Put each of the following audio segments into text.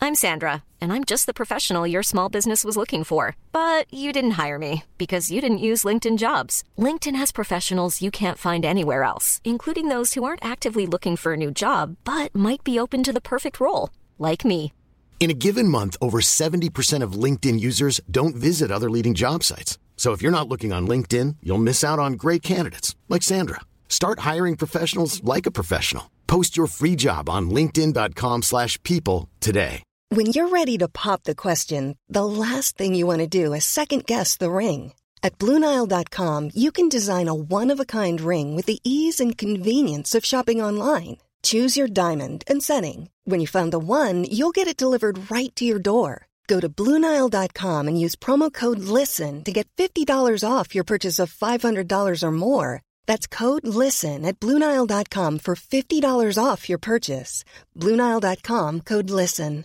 I'm Sandra, and I'm just the professional your small business was looking for. But you didn't hire me because you didn't use LinkedIn Jobs. LinkedIn has professionals you can't find anywhere else, including those who aren't actively looking for a new job, but might be open to the perfect role, like me. In a given month, over 70% of LinkedIn users don't visit other leading job sites. So if you're not looking on LinkedIn, you'll miss out on great candidates like Sandra. Start hiring professionals like a professional. Post your free job on linkedin.com/people today. When you're ready to pop the question, the last thing you want to do is second-guess the ring. At BlueNile.com, you can design a one-of-a-kind ring with the ease and convenience of shopping online. Choose your diamond and setting. When you find the one, you'll get it delivered right to your door. Go to BlueNile.com and use promo code LISTEN to get $50 off your purchase of $500 or more. That's code LISTEN at BlueNile.com for $50 off your purchase. BlueNile.com, code LISTEN.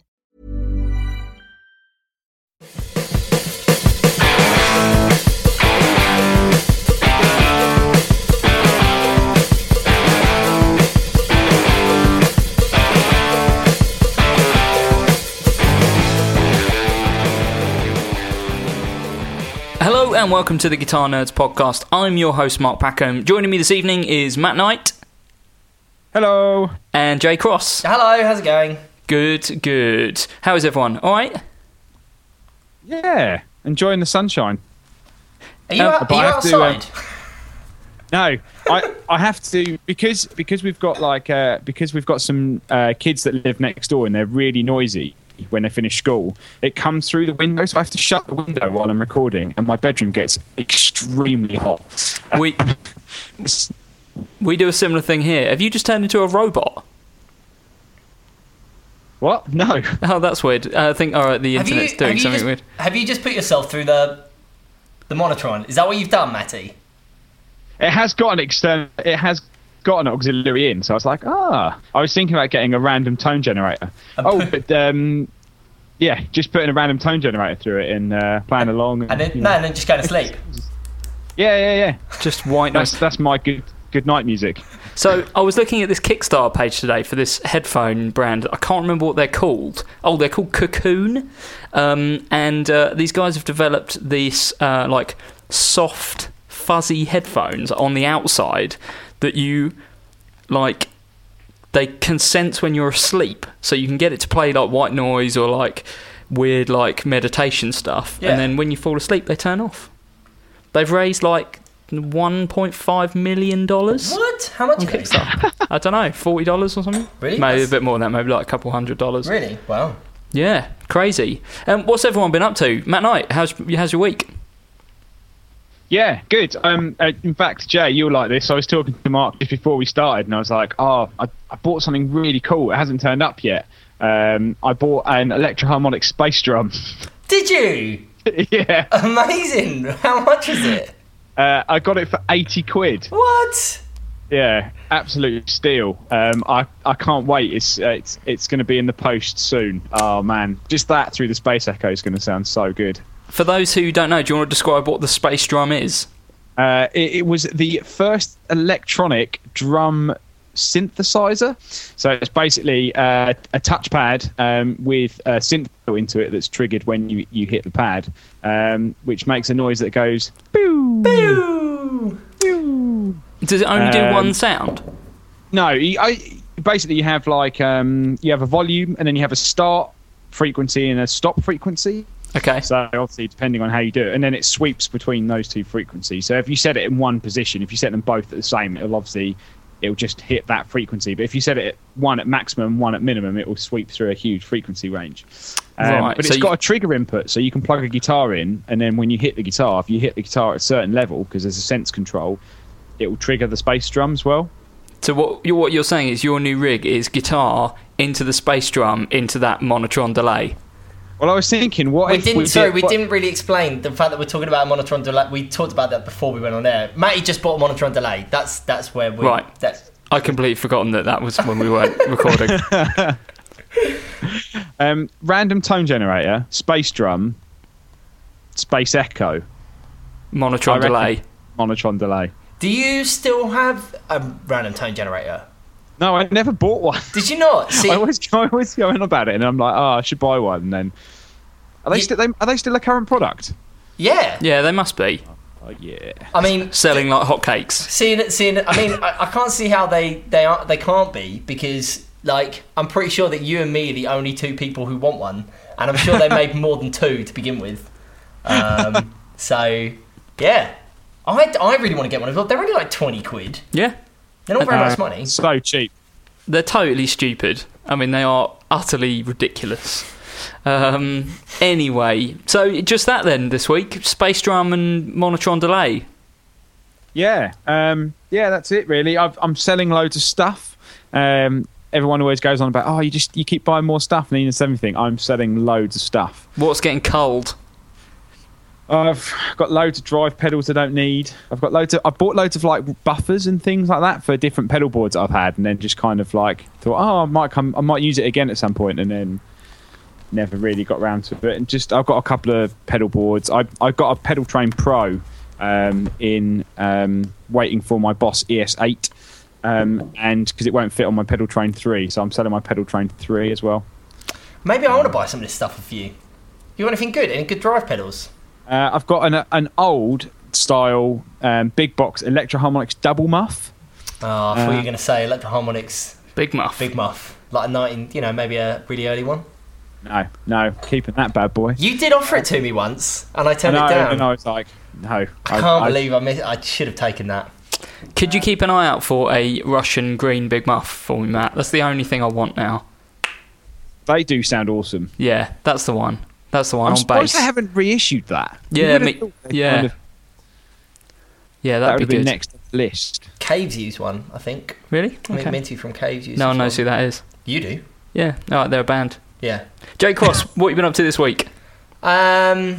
Hello and welcome to the Guitar Nerds podcast. I'm your host, Mark Packham. Joining me this evening is Matt Knight. Hello. And Jay Cross. Hello, how's it going? Good. How is everyone? All right? Yeah, enjoying the sunshine. Are you outside? No, I have to because we've got some kids that live next door and they're really noisy when they finish school. It comes through the window, so I have to shut the window while I'm recording, and my bedroom gets extremely hot. We do a similar thing here. Have you just turned into a robot? What? No. Oh, that's weird. I think the internet's doing something weird. Have you just put yourself through the monitron? Is that what you've done, Matty? It has got an auxiliary in, so I was like, I was thinking about getting a random tone generator. Just putting a random tone generator through it and playing along. And then just going to sleep. Yeah. Just white noise. That's my good night music. So I was looking at this Kickstarter page today for this headphone brand. I can't remember what they're called. Oh, they're called Cocoon. And these guys have developed these soft, fuzzy headphones on the outside that you they can sense when you're asleep, so you can get it to play like white noise or like weird like meditation stuff, and then when you fall asleep they turn off. They've raised like $1.5 million. What? How much? I don't know, $40 or something. Really? Maybe a bit more than that, maybe like a couple $100. Really? Wow. Yeah, crazy. What's everyone been up to? Matt Knight, how's your week? Yeah, good. In fact, Jay, you'll like this. I was talking to Mark just before we started, and I was like, I bought something really cool. It hasn't turned up yet. I bought an electroharmonic space drum. Did you? Yeah. Amazing. How much is it? I got it for £80. What? Yeah, absolute steal. I can't wait. It's going to be in the post soon. Oh, man. Just that through the Space Echo is going to sound so good. For those who don't know, do you want to describe what the space drum is? It was the first electronic drum synthesizer. So it's basically a touchpad with a synth into it that's triggered when you hit the pad, which makes a noise that goes boo, boo, boo. Does it only do one sound? No, basically you have you have a volume and then you have a start frequency and a stop frequency. Okay. So obviously, depending on how you do it, and then it sweeps between those two frequencies. So if you set it in one position, if you set them both at the same, it'll just hit that frequency. But if you set it at one at maximum, one at minimum, it will sweep through a huge frequency range. Right. But it's got a trigger input, so you can plug a guitar in, and then when you hit the guitar, if you hit the guitar at a certain level, because there's a sense control, it will trigger the space drum as well. So what you're saying is your new rig is guitar into the space drum into that Monotron delay. Well, I was thinking, we didn't really explain the fact that we're talking about a Monotron delay. We talked about that before we went on air. Matty just bought a Monotron delay. That's where we... Right. I completely forgotten that was when we weren't recording. Random tone generator, space drum, space echo. Monotron delay. Monotron delay. Do you still have a random tone generator? No, I never bought one. Did you not? See, I always go on about it, and I'm like, I should buy one. And then, are they still a current product? yeah. Yeah, they must be Oh yeah. I mean, selling like hotcakes. seeing. I mean, I can't see how they can't be, because like I'm pretty sure that you and me are the only two people who want one, and I'm sure they made more than two to begin with. So yeah, I really want to get one as well. They're only like 20 quid. Yeah, They're not very much money. So cheap. they're totally stupid. I mean, they are utterly ridiculous. Anyway, so just that then this week. Space Drum and Monotron Delay. Yeah, that's it really. I'm selling loads of stuff. Everyone always goes on about, you keep buying more stuff and you need everything. I'm selling loads of stuff. What's getting cold? I've got loads of drive pedals I don't need. I bought loads of like buffers and things like that for different pedal boards I've had, and then just kind of like thought, I might use it again at some point, and then never really got around to it. And just I've got a couple of pedal boards. I've got a Pedal Train Pro in waiting for my Boss ES8, and because it won't fit on my Pedal Train 3, so I'm selling my Pedal Train 3 as well. Maybe I want to buy some of this stuff for you. You want anything good? Any good drive pedals? I've got an old style big box Electro Harmonix double muff. Oh, I thought you were going to say Electro Harmonix Big Muff. Big Muff, like a 19, maybe a really early one. No, keeping that bad boy. You did offer it to me once, and I turned it down. And I was like, no. I can't believe I should have taken that. Could you keep an eye out for a Russian green Big Muff for me, Matt? That's the only thing I want now. They do sound awesome. Yeah, that's the one. That's the one I'm on surprised bass. they haven't reissued that. Yeah, yeah, that'd be have been good. next on the list. Caves use one, I think. Really? I mean, Okay. Minty from Caves uses No one one. knows who that is. You do? Yeah, no, they're a band. Yeah. Jake Cross, what have you been up to this week? I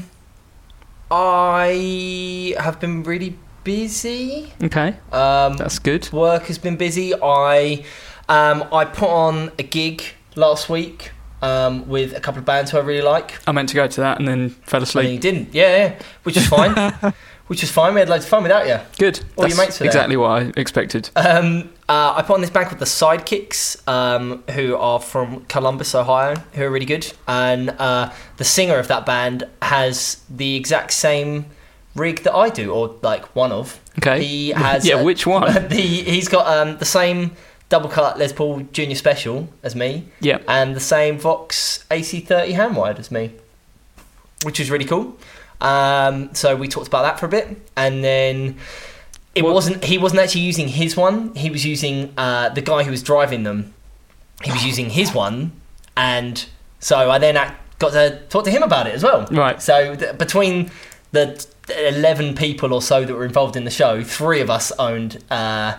have been really busy. Okay, Um, that's good. Work has been busy. I put on a gig last week with a couple of bands who I really like. I meant to go to that and then fell And asleep. you didn't, yeah, which is fine. Which is fine. We had loads of fun without you. Good. All your That's mates were there. exactly what I expected. I put on this band called the Sidekicks, who are from Columbus, Ohio, who are really good. And the singer of that band has the exact same rig that I do, or like one of. Okay. He has. Yeah, which one? He's got the same double cut Les Paul Junior Special as me. Yep. And the same Vox AC30 hand wired as me, which is really cool. So we talked about that for a bit, and then he wasn't actually using his one. He was using the guy who was driving them. He was using his one, and so I then got to talk to him about it as well. Right. So between the 11 people or so that were involved in the show, 3 of us owned an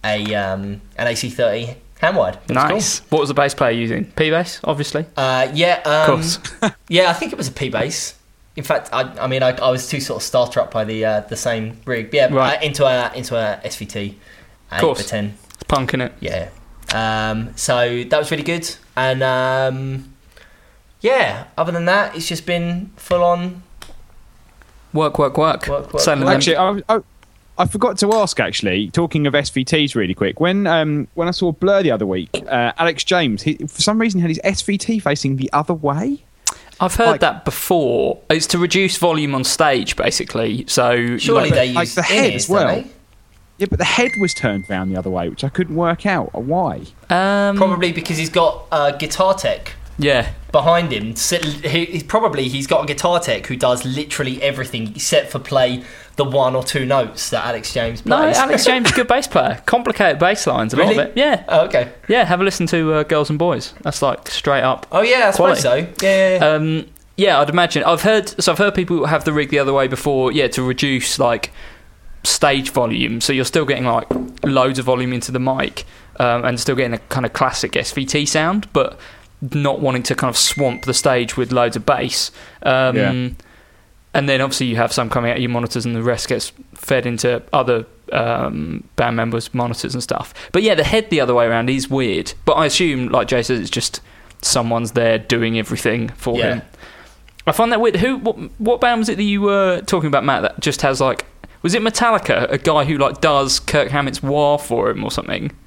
AC30 hand wired. It was Nice. What was the bass player using? P-bass, obviously. cool. Of course. Yeah, I think it was a P bass. In fact, I was too sort of starstruck by the same rig. But yeah, Right. into a SVT, 8x10. It's punk, innit? Yeah. So that was really good, and yeah. Other than that, it's just been full on. Work. Selling them. Actually, I forgot to ask. Actually, talking of SVTs, really quick. When I saw Blur the other week, Alex James, he for some reason had his SVT facing the other way. I've heard that before. It's to reduce volume on stage, basically. So Surely they use like the head in-ears, as well. don't they? Yeah, but the head was turned round the other way, which I couldn't work out why. Probably because he's got a guitar tech Yeah. behind him. He's got a guitar tech who does literally everything except for play the 1 or 2 notes that Alex James No, plays. Alex James is a good bass player. Complicated bass lines, a lot Really? of it. Yeah. Oh, okay. Yeah, have a listen to Girls and Boys. That's like straight up. Oh yeah, I suppose Quality. so. Yeah. Yeah, I'd imagine. I've heard people have the rig the other way before, to reduce like stage volume, so you're still getting like loads of volume into the mic, and still getting a kind of classic SVT sound, but not wanting to kind of swamp the stage with loads of bass. And then obviously you have some coming out of your monitors, and the rest gets fed into other band members' monitors and stuff. But yeah, the head the other way around is weird. But I assume, like Jay says, it's just someone's there doing everything for him. I find that weird. What band was it that you were talking about, Matt, that just has like... Was it Metallica, a guy who like does Kirk Hammett's wah for him or something?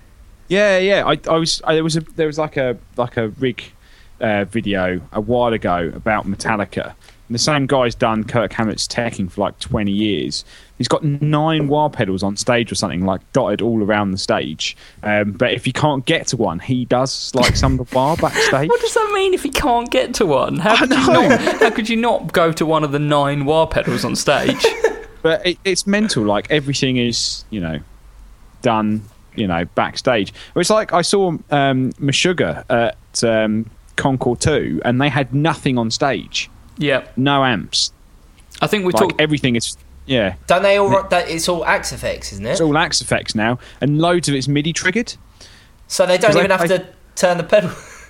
Yeah. There was like a rig video a while ago about Metallica. And the same guy's done Kirk Hammett's teching for like 20 years. He's got 9 wah pedals on stage or something, like dotted all around the stage. But if you can't get to one, he does like some of the wah backstage. What does that mean if he can't get to one? How could you not go to one of the 9 wah pedals on stage? But it's mental. Like everything is, done, backstage. It's like I saw Meshuggah at Concord 2, and they had nothing on stage. Yeah, no amps. I think we talked. Everything is Don't they all? It's all Axe Effects, isn't it? It's all Axe Effects now, and loads of it's MIDI triggered. So they don't even have to turn the pedal.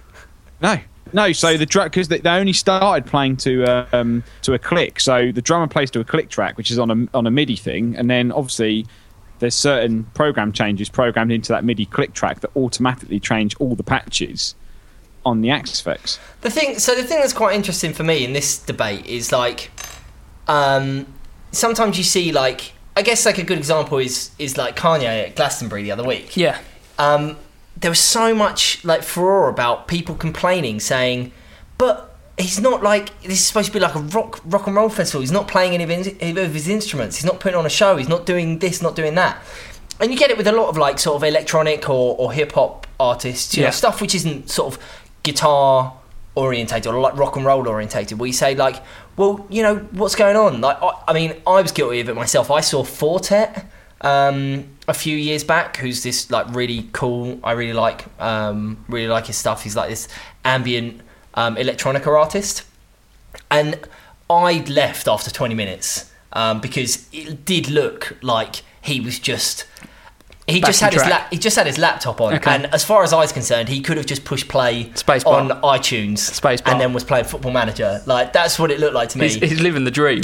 No. So the because they only started playing to a click. So the drummer plays to a click track, which is on a MIDI thing, and then obviously there's certain program changes programmed into that MIDI click track that automatically change all the patches on the Axe Effects. The thing that's quite interesting for me in this debate is like, sometimes you see like, I guess like a good example is like Kanye at Glastonbury the other week. Yeah. There was so much like furore about people complaining, saying, but he's not like, this is supposed to be like a rock and roll festival. He's not playing any of his instruments. He's not putting on a show. He's not doing this, not doing that. And you get it with a lot of like sort of electronic or hip hop artists, you know, stuff which isn't sort of guitar orientated or like rock and roll orientated, where you say like, well, what's going on? Like, I mean, I was guilty of it myself. I saw Fortet a few years back, who's this like really cool, I really like his stuff. He's like this ambient electronica artist, and I left after 20 minutes because it did look like he was just He just had his laptop on, and as far as I was concerned, he could have just pushed play on iTunes and then was playing Football Manager. Like, that's what it looked like to me. He's living the dream.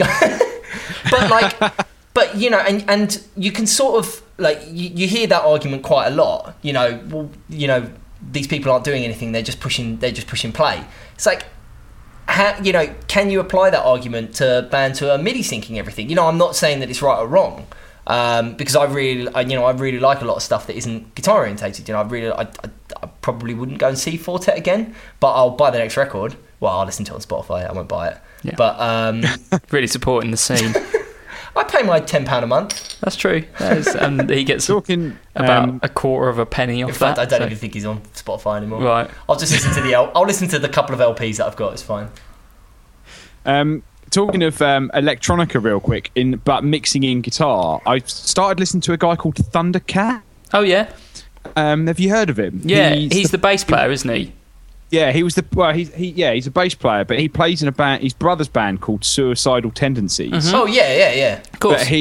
But and you can sort of like you hear that argument quite a lot. These people aren't doing anything; they're just pushing play. It's like, can you apply that argument to band to a MIDI syncing everything? I'm not saying that it's right or wrong. Because I really like a lot of stuff that isn't guitar orientated. I probably wouldn't go and see Fortet again, but I'll buy the next record. Well, I'll listen to it on Spotify. I won't buy it. Yeah. But really supporting the scene. I pay my £10 a month. That's true. And he gets about a quarter of a penny off in fact, that. I don't even think he's on Spotify anymore. Right. I'll just listen to I'll listen to the couple of LPs that I've got. It's fine. Talking of electronica real quick, but mixing in guitar, I started listening to a guy called Thundercat. Oh, yeah? Have you heard of him? Yeah, he's the bass player, isn't he? Yeah, he's a bass player, but he plays in a band, his brother's band called Suicidal Tendencies. Mm-hmm. Oh, yeah. Of course. But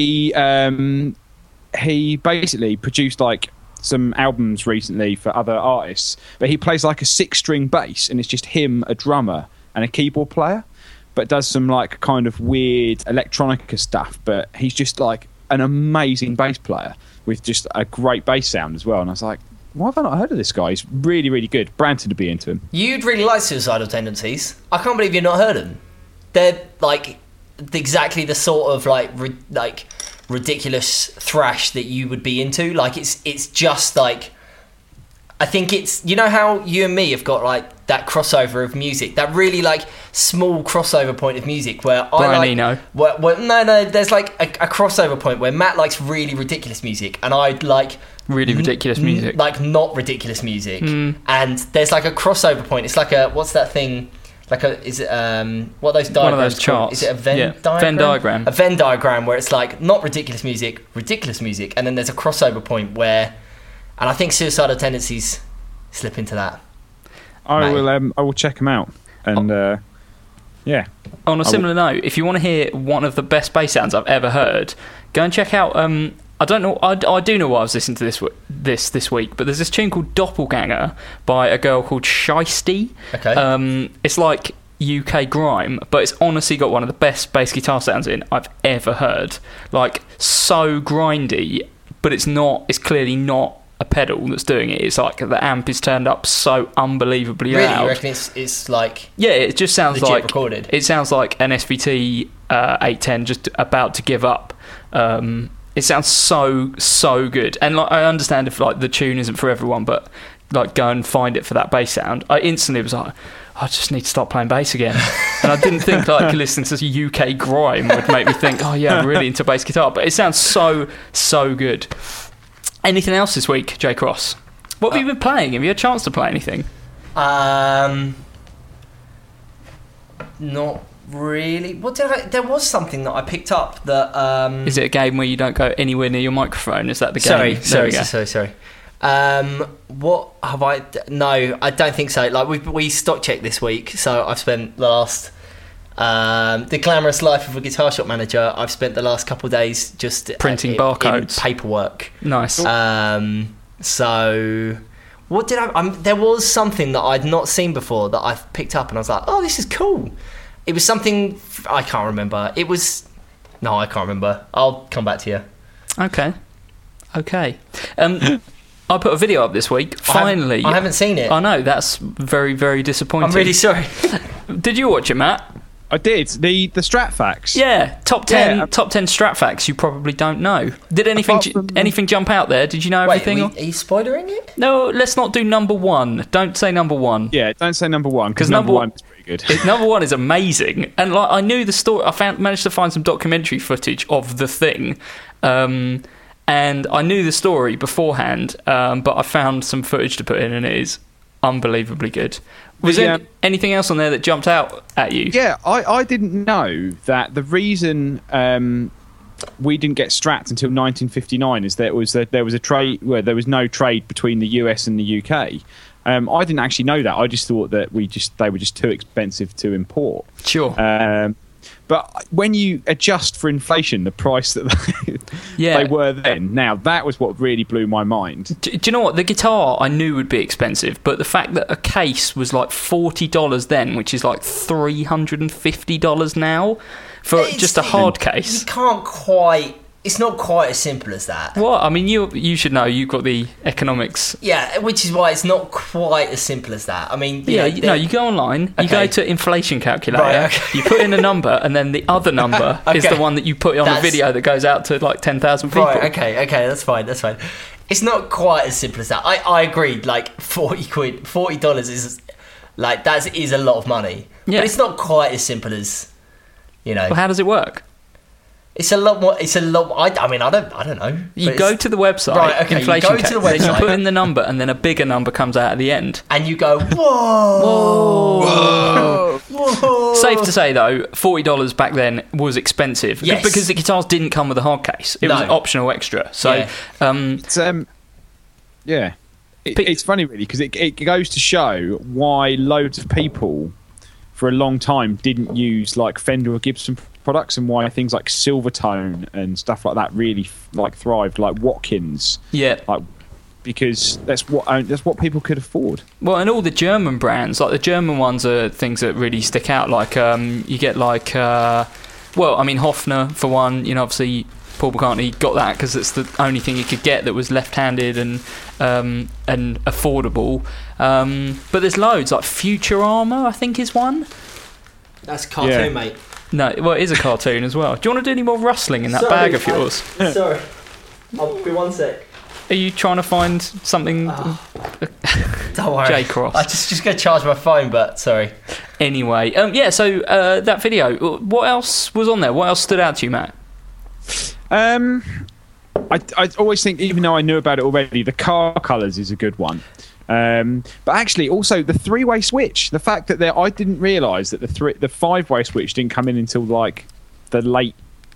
he basically produced like some albums recently for other artists, but he plays like a 6-string bass, and it's just him, a drummer, and a keyboard player. But does some like kind of weird electronica stuff. But he's just like an amazing bass player with just a great bass sound as well. And I was like, why have I not heard of this guy? He's really, really good. Branton would be into him. You'd really like Suicidal Tendencies. I can't believe you've not heard of them. They're like exactly the sort of like ridiculous thrash that you would be into. Like it's just like, I think it's, how you and me have got like that crossover of music, that really like small crossover point of music where Brian Eno. No, there's like a crossover point where Matt likes really ridiculous music and I'd like really ridiculous music, like not ridiculous music, and there's like a crossover point. It's like a, what's that thing? Like is it what are those diagrams? One of those charts. Is it a Venn diagram? Venn diagram. A Venn diagram where it's like not ridiculous music, and then there's a crossover point where. And I think Suicidal Tendencies slip into that. I will check them out. And yeah. On a similar note, if you want to hear one of the best bass sounds I've ever heard, go and check out. I don't know. I do know why I was listening to this week, but there's this tune called Doppelganger by a girl called Shiesty. Okay. It's like UK grime, but it's honestly got one of the best bass guitar sounds I've ever heard. Like, so grindy, but it's not. It's clearly not a pedal that's doing it. It's like the amp is turned up so unbelievably loud. Really? You reckon it's like... Yeah, it just sounds like... recorded. It sounds like an SVT 810 just about to give up. It sounds so good, and like I understand if like the tune isn't for everyone, but like go and find it for that bass sound. I instantly was like, I just need to start playing bass again, and I didn't think like listening to UK grime would make me think, oh yeah, I'm really into bass guitar. But it sounds so good. Anything else this week, Jay Cross? What have you been playing? Have you had a chance to play anything? Not really. There was something that I picked up that. Is it a game where you don't go anywhere near your microphone? Is that the game? Sorry. What have I? No, I don't think so. Like we stock checked this week, so I've spent the last. The glamorous life of a guitar shop manager. I've spent the last couple of days just printing barcodes, in paperwork. Nice. So what did I? There was something that I'd not seen before that I picked up, and I was like, "Oh, this is cool." It was something I can't remember. I can't remember. I'll come back to you. Okay. I put a video up this week. Finally, I haven't seen it. I know, that's very, very disappointing. I'm really sorry. Did you watch it, Matt? I did. The Strat Facts. Yeah, top 10 Strat Facts you probably don't know. Did anything jump out there? Did you know everything? Are you spoilering it? No, let's not do number one. Don't say number one. Yeah, don't say number one, because number one is pretty good. Number one is amazing. And like I knew the story. Managed to find some documentary footage of the thing. And I knew the story beforehand, but I found some footage to put in, and it is unbelievably good. Was there anything else on there that jumped out at you? Yeah, I didn't know that the reason we didn't get Strats until 1959 is that there was a trade where there was no trade between the US and the UK. I didn't actually know that. I just thought that they were just too expensive to import. Sure. But when you adjust for inflation, the price that they were then, now that was what really blew my mind. Do you know what? The guitar I knew would be expensive, but the fact that a case was like $40 then, which is like $350 now, for just a hard case. You can't quite... It's not quite as simple as that. Well, I mean, you should know. You've got the economics. Yeah, which is why it's not quite as simple as that. I mean, you go online, you go to inflation calculator, right, okay. You put in a number, and then the other number is the one that you put on a video that goes out to like 10,000 people. Right, okay, that's fine. It's not quite as simple as that. I agreed. Like $40 is like that is a lot of money. Yeah. But it's not quite as simple as, you know. Well, how does it work? It's a lot more. I mean, I don't know. You go to the website, right? Okay, inflation you go to the website, then you put in the number, and then a bigger number comes out at the end, and you go, whoa. Safe to say, though, $40 back then was expensive, yes, because the guitars didn't come with a hard case. It was an optional extra. So, it's funny, really, because it goes to show why loads of people for a long time didn't use like Fender or Gibson products, and why things like Silvertone and stuff like that really like thrived, like Watkins. Yeah, like because that's what people could afford. Well, and all the German brands, like the German ones, are things that really stick out. Like you get like, Hofner for one. You know, obviously Paul McCartney got that because it's the only thing he could get that was left-handed and affordable. But there's loads, like Futurama, I think, is one. That's cartoon, mate. No, well, it is a cartoon as well. Do you want to do any more rustling in that bag of yours? Sorry. I'll be 1 sec. Are you trying to find something? Don't worry. J Cross. I just going to charge my phone, but sorry. Anyway, so that video, what else was on there? What else stood out to you, Matt? I always think, even though I knew about it already, the car colours is a good one. But actually, also the three-way switch. The fact that I didn't realise that the five-way switch didn't come in until like the late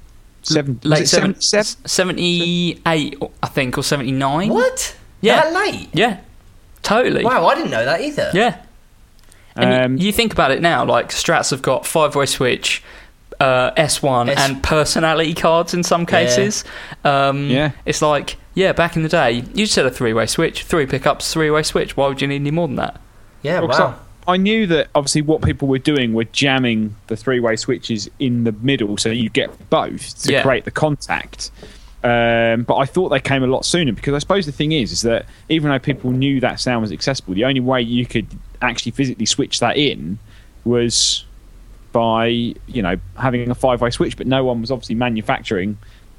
78, I think, or 79. What? Yeah, that late? Yeah, totally. Wow, I didn't know that either. Yeah. And you think about it now, like Strats have got five-way switch, S1 and personality cards in some cases. It's like, back in the day, you just had a three-way switch, 3 pickups, three-way switch. Why would you need any more than that? Yeah, wow. I knew that obviously what people were doing were jamming the three-way switches in the middle so you get both to create the contact. But I thought they came a lot sooner, because I suppose the thing is that even though people knew that sound was accessible, the only way you could actually physically switch that in was by, having a five-way switch, but no one was obviously manufacturing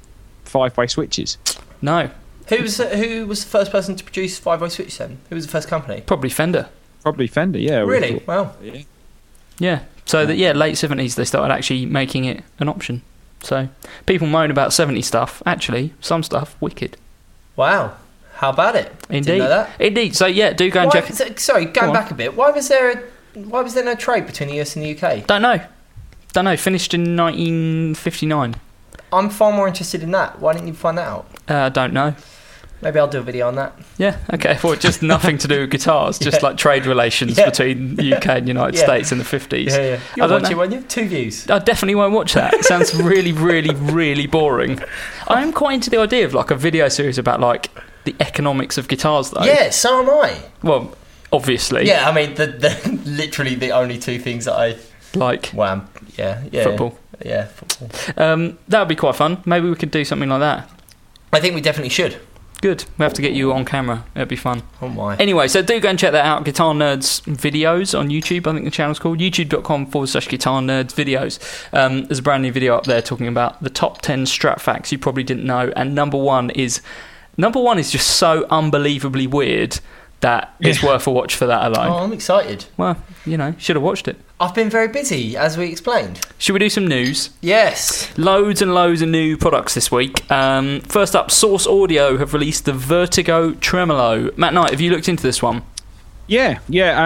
5-way switches. No, Who was the first person to produce 5-way switch then? Who was the first company? probably Fender. Probably Fender, yeah. Really? Wow. Yeah. So late 70s they started actually making it an option. So people moan about 70s stuff. Actually, some stuff wicked. Wow. How about it? Indeed. Didn't know that. Indeed. So yeah, do go and check it. Sorry, going Go back a bit. Why was there no trade between the US and the UK? Don't know. Finished in 1959. I'm far more interested in that. Why didn't you find that out? Don't know. Maybe I'll do a video on that. Yeah, okay. Well, just nothing to do with guitars, just like trade relations between the UK and United States in the 50s. Yeah. You'll watch it, won't you? 2 views. I definitely won't watch that. It sounds really, really, really boring. I'm quite into the idea of like a video series about like the economics of guitars, though. Yeah, so am I. Well, obviously. Yeah, I mean, the literally the only two things that I like. Wham. Yeah. Football. Yeah, football. That would be quite fun. Maybe we could do something like that. I think we definitely should. Good. We have to get you on camera. It'd be fun. Oh my. Anyway, so do go and check that out. Guitar Nerds videos on YouTube. I think the channel's called youtube.com/Guitar Nerds videos. There's a brand new video up there talking about the top 10 Strat facts you probably didn't know. And number one is just so unbelievably weird that it's worth a watch for that alone. Oh, I'm excited. Well, should have watched it. I've been very busy, as we explained. Should we do some news? Yes. Loads and loads of new products this week. First up, Source Audio have released the Vertigo Tremolo. Matt Knight, have you looked into this one? Yeah.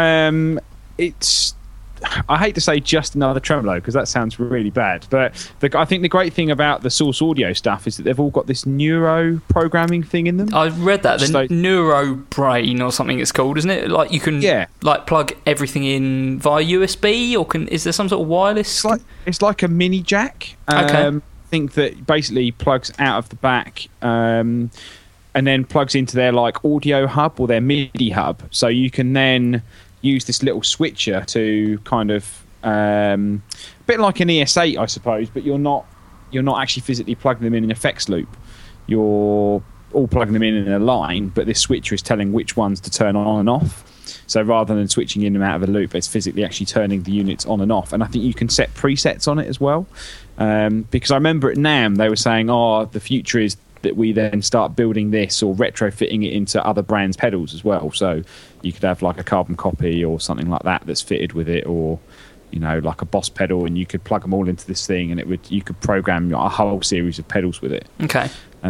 It's... I hate to say just another tremolo because that sounds really bad, but I think the great thing about the Source Audio stuff is that they've all got this neuro programming thing in them. I read that, the Neuro Brain or something it's called, isn't it? Like you can like plug everything in via USB, or is there some sort of wireless? It's like a mini jack. Okay. I think that basically plugs out of the back and then plugs into their like audio hub or their MIDI hub, so you can then use this little switcher to kind of a bit like an ES8, I suppose, but you're not actually physically plugging them in an effects loop. You're all plugging them in a line, but this switcher is telling which ones to turn on and off. So rather than switching in and out of a loop, it's physically actually turning the units on and off. And I think you can set presets on it as well. Because I remember at NAMM they were saying, the future is that we then start building this or retrofitting it into other brands' pedals as well. So you could have like a carbon copy or something like that that's fitted with it, or like a Boss pedal, and you could plug them all into this thing, and you could program a whole series of pedals with it. Okay.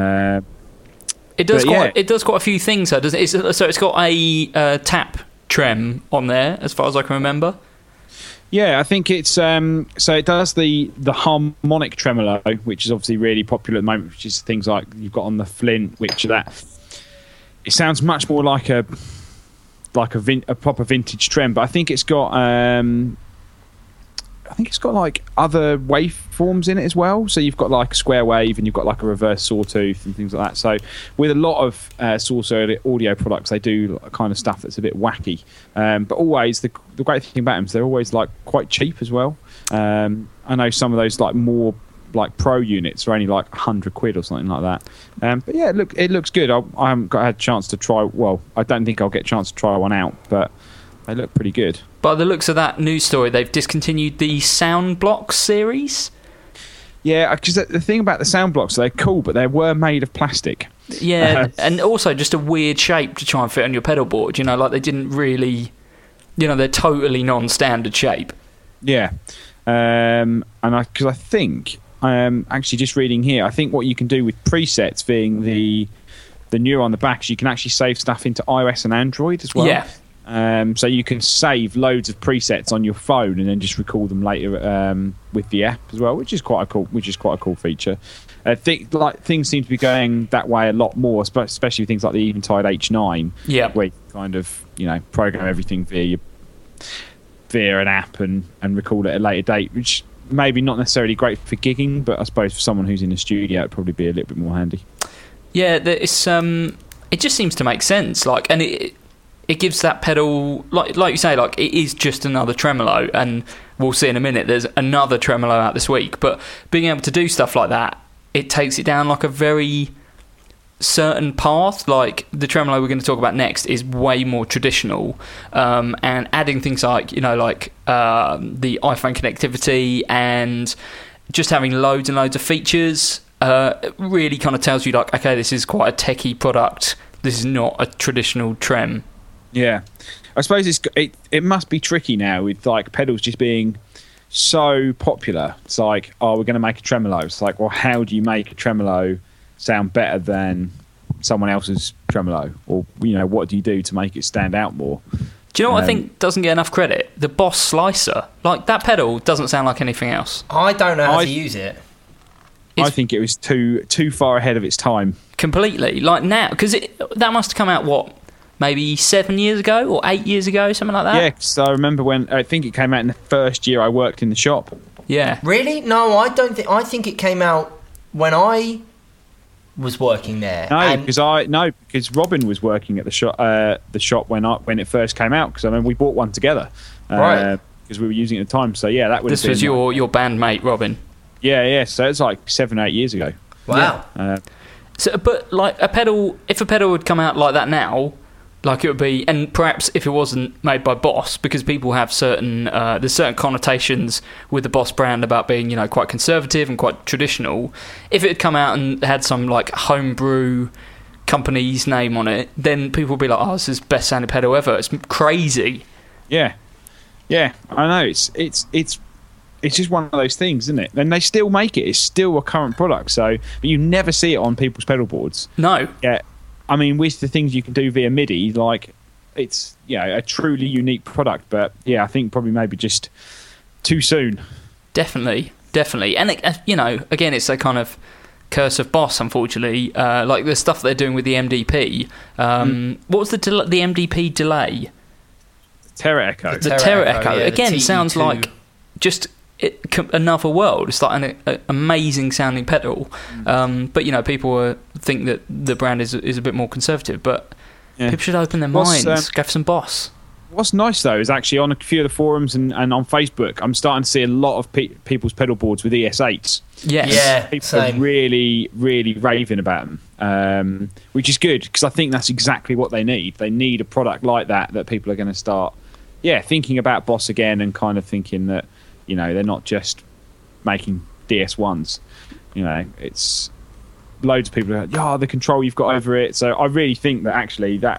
It does quite a few things, though, doesn't it? So it's got a tap trem on there, as far as I can remember. Yeah, I think it's so it does the harmonic tremolo, which is obviously really popular at the moment, which is things like you've got on the Flint, which it sounds much more like a proper vintage trem, but I think it's got like other waveforms in it as well. So you've got like a square wave, and you've got like a reverse sawtooth and things like that. So with a lot of Source Audio products, they do kind of stuff that's a bit wacky. But always the great thing about them is they're always like quite cheap as well. I know some of those like more like pro units are only like £100 or something like that. But yeah, it looks good. I haven't had a chance to try. Well, I don't think I'll get a chance to try one out, but they look pretty good. By the looks of that news story, they've discontinued the Sound Blocks series. Yeah, because the thing about the Sound Blocks, they're cool, but they were made of plastic. Yeah, and also just a weird shape to try and fit on your pedal board. Like they didn't really, they're totally non-standard shape. Yeah, because I think actually just reading here, I think what you can do with presets being the Neuro on the back is you can actually save stuff into iOS and Android as well. Yeah. So you can save loads of presets on your phone and then just record them later with the app as well, which is quite a cool feature. Things seem to be going that way a lot more, especially with things like the Eventide H9, where you kind of program everything via an app and record it at a later date, which maybe not necessarily great for gigging, but I suppose for someone who's in a studio, it'd probably be a little bit more handy. Yeah, it's it just seems to make sense. And it gives that pedal, like you say, like it is just another tremolo, and we'll see in a minute. There's another tremolo out this week, but being able to do stuff like that, it takes it down like a very certain path. Like the tremolo we're going to talk about next is way more traditional, and adding things like the iPhone connectivity and just having loads and loads of features really kind of tells you, like, okay, this is quite a techie product. This is not a traditional trem. Yeah. I suppose it must be tricky now with, like, pedals just being so popular. It's like, oh, we're going to make a tremolo. It's like, well, how do you make a tremolo sound better than someone else's tremolo? Or, you know, what do you do to make it stand out more? Do you know what I think doesn't get enough credit? The Boss Slicer. Like, that pedal doesn't sound like anything else. I don't know how to use it. I think it was too far ahead of its time. Completely. Like, now, because that must have come out, what, maybe 7 years ago or 8 years ago, something like that? Yeah, because I remember when, I think it came out in the first year I worked in the shop. Yeah. Really? No, I don't think. I think it came out when I was working there. No, because Robin was working at the shop when it first came out. Because I remember we bought one together, right? Because we were using it at the time. So yeah, that would. This was your bandmate Robin. Yeah. So it's like 7 or 8 years ago. Wow. Yeah. So, but like if a pedal would come out like that now, like it would be, and perhaps if it wasn't made by Boss, because people have there's certain connotations with the Boss brand about being, you know, quite conservative and quite traditional. If it had come out and had some like homebrew company's name on it, then people would be like, oh, this is the best sounding pedal ever. It's crazy. Yeah, I know. It's just one of those things, isn't it? And they still make it. It's still a current product. So, but you never see it on people's pedal boards. No. Yeah. I mean, with the things you can do via MIDI, like, it's, a truly unique product. But yeah, I think probably maybe just too soon. Definitely. And again, it's a kind of curse of Boss, unfortunately. Like the stuff they're doing with the MDP. What was the MDP delay? Terra Echo. The Terra Echo. Yeah, again, TE2. sounds like just another world. It's like an amazing sounding pedal, but people think that the brand is a bit more conservative. But people should open their minds. Go for some Boss. What's nice though is actually on a few of the forums and on Facebook, I'm starting to see a lot of people's pedal boards with ES8s. Yes. Yeah, people same. are really, really raving about them, which is good because I think that's exactly what they need. They need a product like that people are going to start, thinking about Boss again and kind of thinking that. They're not just making DS1s. It's loads of people are like, the control you've got over it. So I really think that actually the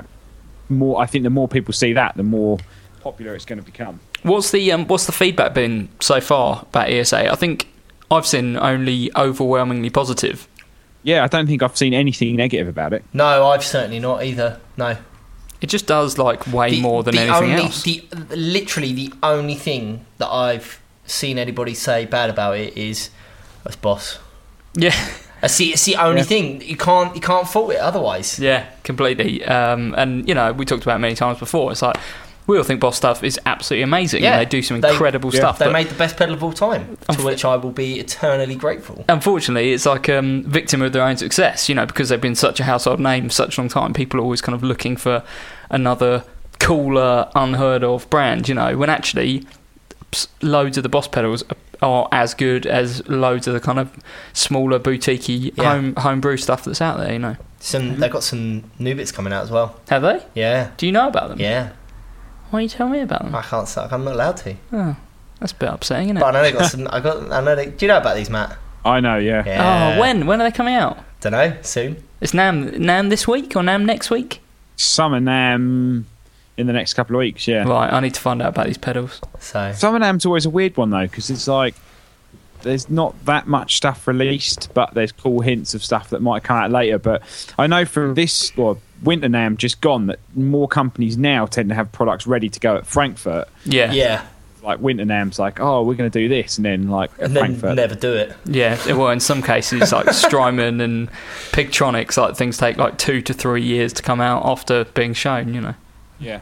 more people see that, the more popular it's going to become. What's the feedback been so far about ES8? I think I've seen only overwhelmingly positive. Yeah, I don't think I've seen anything negative about it. No, I've certainly not either. No. It just does like way more than anything else. Literally the only thing that I've seen anybody say bad about it is that's Boss. Yeah, it's the only thing. You can't fault it otherwise. Yeah, completely. And we talked about it many times before. It's like we all think Boss stuff is absolutely amazing. Yeah, and they do some incredible stuff. They made the best pedal of all time, to which I will be eternally grateful. Unfortunately, it's like victim of their own success. Because they've been such a household name for such a long time. People are always kind of looking for another cooler, unheard of brand. When actually loads of the Boss pedals are as good as loads of the kind of smaller boutique homebrew stuff that's out there. They've got some new bits coming out as well. Have they? Yeah. Do you know about them? Yeah. Why don't you tell me about them? I can't say. I'm not allowed to. Oh, that's a bit upsetting, isn't it? But I know they got some. Do you know about these, Matt? I know. Yeah. Oh, when are they coming out? Don't know. Soon. Is NAMM this week or NAMM next week? Summer NAMM in the next couple of weeks. Yeah. Right. I need to find out about these pedals. Summer NAMM's always a weird one though, because it's like there's not that much stuff released, but there's cool hints of stuff that might come out later. But I know from Winter NAMM just gone that more companies now tend to have products ready to go at Frankfurt. Yeah. Yeah. Like Winter NAMM's like, oh, we're going to do this, and then Frankfurt never do it. Yeah. Well, in some cases, like Strymon and Pigtronics, like things take like 2 to 3 years to come out after being shown. Yeah.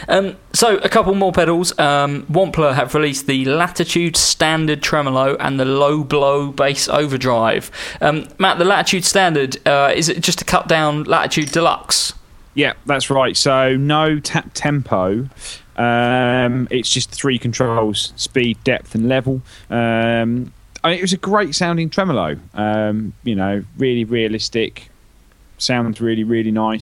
So a couple more pedals. Wampler have released the Latitude Standard Tremolo and the Low Blow Bass Overdrive. Matt, the Latitude Standard, is it just a cut down Latitude Deluxe? Yeah, that's right. So no tap tempo. It's just 3 controls: speed, depth, and level. It was a great sounding tremolo. Really realistic. Sounds really, really nice.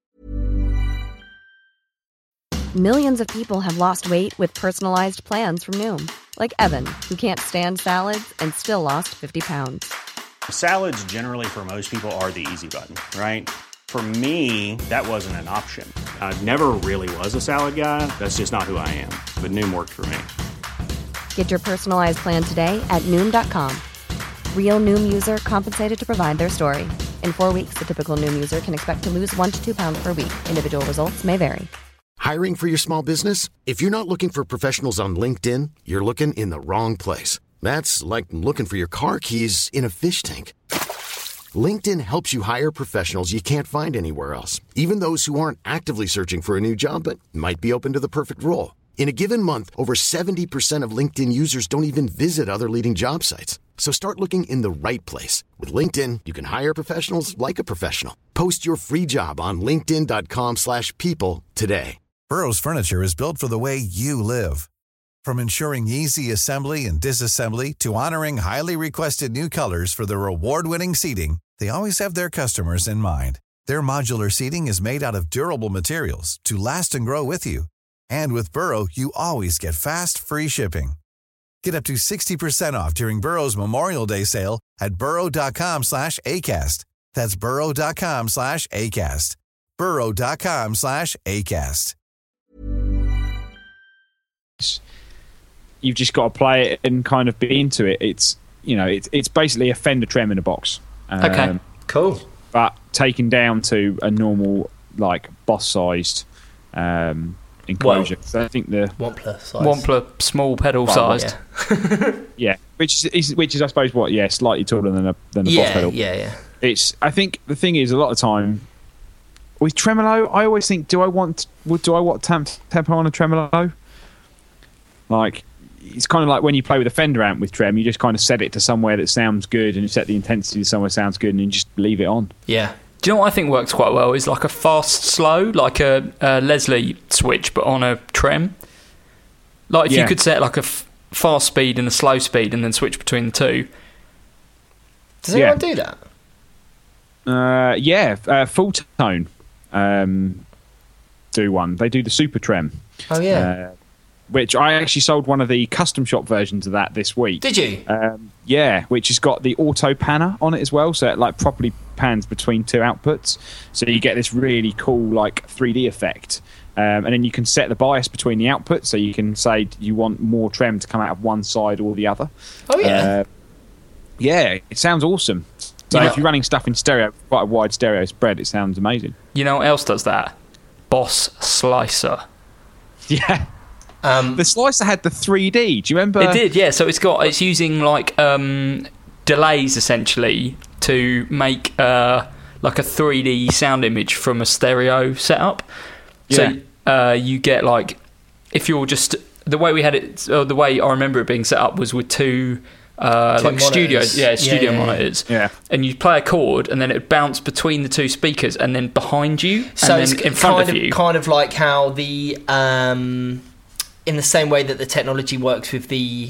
Millions of people have lost weight with personalized plans from Noom. Like Evan, who can't stand salads and still lost 50 pounds. Salads generally for most people are the easy button, right? For me, that wasn't an option. I never really was a salad guy. That's just not who I am. But Noom worked for me. Get your personalized plan today at Noom.com. Real Noom user compensated to provide their story. In 4 weeks, the typical Noom user can expect to lose 1 to 2 pounds per week. Individual results may vary. Hiring for your small business? If you're not looking for professionals on LinkedIn, you're looking in the wrong place. That's like looking for your car keys in a fish tank. LinkedIn helps you hire professionals you can't find anywhere else, even those who aren't actively searching for a new job but might be open to the perfect role. In a given month, over 70% of LinkedIn users don't even visit other leading job sites. So start looking in the right place. With LinkedIn, you can hire professionals like a professional. Post your free job on linkedin.com/people today. Burrow's furniture is built for the way you live. From ensuring easy assembly and disassembly to honoring highly requested new colors for their award-winning seating, they always have their customers in mind. Their modular seating is made out of durable materials to last and grow with you. And with Burrow, you always get fast, free shipping. Get up to 60% off during Burrow's Memorial Day sale at burrow.com/ACAST. That's burrow.com/ACAST. burrow.com/ACAST. You've just got to play it and kind of be into it. It's it's basically a Fender Trem in a box. Okay, cool. But taken down to a normal, like, boss-sized enclosure. Well, so I think the Wampler size. Wampler small pedal sized. Yeah, which is I suppose slightly taller than a boss pedal. Yeah. I think the thing is, a lot of time with tremolo, I always think, do I want tempo on a tremolo? Like, it's kind of like when you play with a Fender amp with trem, you just kind of set it to somewhere that sounds good, and you set the intensity to somewhere that sounds good, and you just leave it on. Yeah. Do you know what I think works quite well is like a fast slow, like a Leslie switch, but on a trem. Like if you could set like a fast speed and a slow speed, and then switch between the two. Does anyone do that? Full Tone do one. They do the Super Trem. Oh yeah. Which I actually sold one of the custom shop versions of that this week. Did you? Which has got the auto panner on it as well, so it like properly pans between two outputs, so you get this really cool like 3D effect. And then you can set the bias between the outputs, so you can say you want more trem to come out of one side or the other. Oh yeah. It sounds awesome. So if you're running stuff in stereo, quite a wide stereo spread, it sounds amazing. You know what else does that? Boss Slicer. Yeah. The Slicer had the 3D. Do you remember? It did, yeah. So it's using like delays essentially to make like a 3D sound image from a stereo setup. Yeah. So you get like, if you're just the way we had it, the way I remember it being set up was with two like monitors. studio monitors. Yeah. And you play a chord, and then it would bounce between the two speakers, and then behind you, so and then in front of you. Kind of like how the in the same way that the technology works with the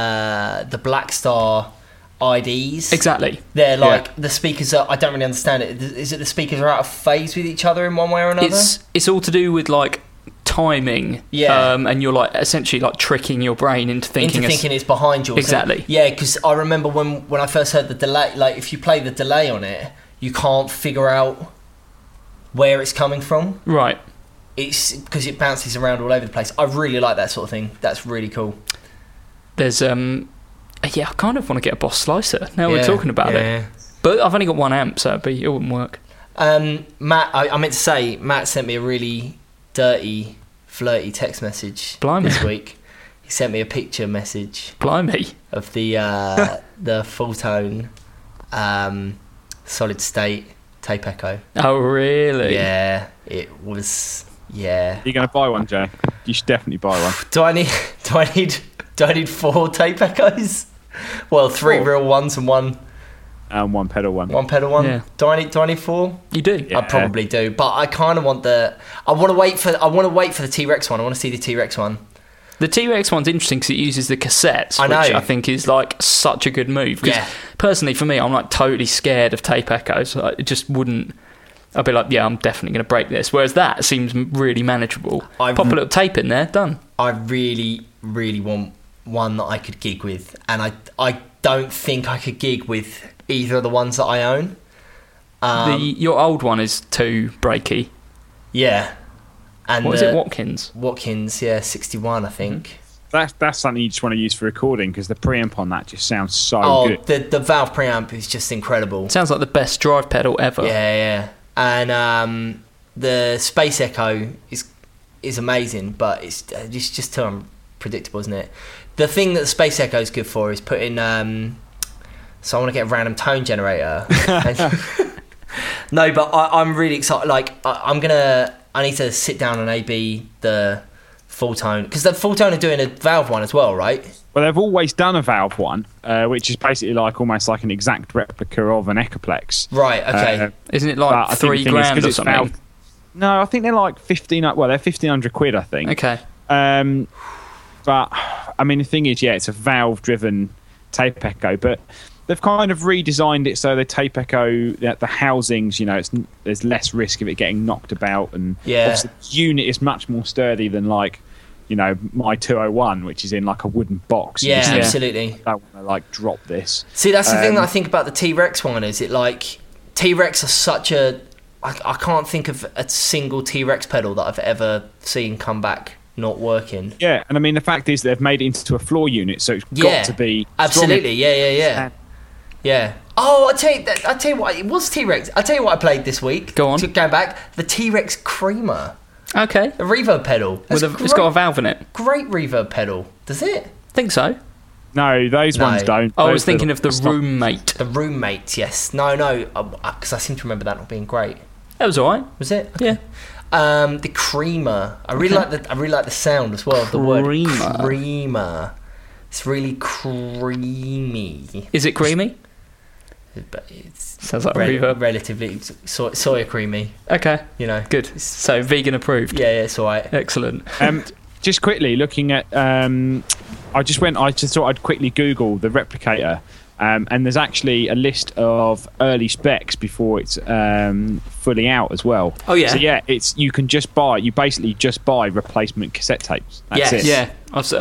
Blackstar IDs. Exactly. They're like the speakers are. I don't really understand it. Is it the speakers are out of phase with each other in one way or another? It's all to do with like timing. Yeah. And you're like essentially like tricking your brain into thinking it's behind you. Exactly. Yeah, because I remember when I first heard the delay. Like if you play the delay on it, you can't figure out where it's coming from. Right. It's because it bounces around all over the place. I really like that sort of thing. That's really cool. There's I kind of want to get a Boss Slicer now we're talking about it. But I've only got one amp, so it wouldn't work. Matt, I meant to say, Matt sent me a really dirty, flirty text message this week. He sent me a picture message. Blimey. Of the Full Tone solid state tape echo. Oh really? Yeah, it was. Yeah. You're going to buy one, Jay? You should definitely buy one. Do I need 4 tape echoes? Well, 3 real ones and one pedal one. One pedal one. Yeah. Do I need 4? You do. Yeah. I probably do, but I kind of want I want to wait for the T-Rex one. I want to see the T-Rex one. The T-Rex one's interesting because it uses the cassettes, which I think is like such a good move. Yeah. Personally, for me, I'm like totally scared of tape echoes. It just wouldn't. I'd be like, yeah, I'm definitely going to break this. Whereas that seems really manageable. Pop a little tape in there, done. I really, really want one that I could gig with, and I don't think I could gig with either of the ones that I own. Your old one is too breaky. Yeah. And what is it, Watkins? Watkins, yeah, 61, I think. That's something you just want to use for recording because the preamp on that just sounds so good. The Valve preamp is just incredible. It sounds like the best drive pedal ever. Yeah. And the Space Echo is amazing, but it's just too unpredictable, isn't it? The thing that the Space Echo is good for is putting. So I want to get a random tone generator. No, but I'm really excited. Like I need to sit down and A/B the Full Tone because the Full Tone are doing a Valve one as well, right? Well, they've always done a Valve one, which is basically almost like an exact replica of an Echoplex. Right. Okay. Isn't it like $3,000 or something? Valve, no, I think they're like 15. Well, they're 1,500 quid, I think. Okay. But I mean, the thing is, it's a Valve-driven tape echo, but they've kind of redesigned it so the tape echo, the housings, there's less risk of it getting knocked about, and obviously the unit is much more sturdy than my 201, which is in like a wooden box. Yeah, absolutely. I don't want to drop this. See, that's the thing that I think about the T-Rex one. Is it like T-Rex are such a? I can't think of a single T-Rex pedal that I've ever seen come back not working. Yeah, and I mean the fact is they've made it into a floor unit, so it's got to be absolutely. Yeah. Oh, I tell you what, it was T-Rex. I tell you what I played this week. Go on. Going back, the T-Rex Creamer. Okay. The reverb pedal. It's got a valve in it. Great reverb pedal. Does it? Think so. No, those ones don't. I was thinking of the Roommate. The Roommate, yes. No, because I seem to remember that not being great. That was alright. Was it? Okay. Yeah. The Creamer. I really like the sound as well. The word Creamer. It's really creamy. Is it creamy? But it's sounds like reverb. Relatively soya creamy. Okay. Good. So vegan approved. Yeah, it's alright. Excellent. Just quickly looking at, I just thought I'd quickly Google the Replicator, and there's actually a list of early specs before it's fully out as well. Oh yeah. So you basically just buy replacement cassette tapes. That's it. Yeah.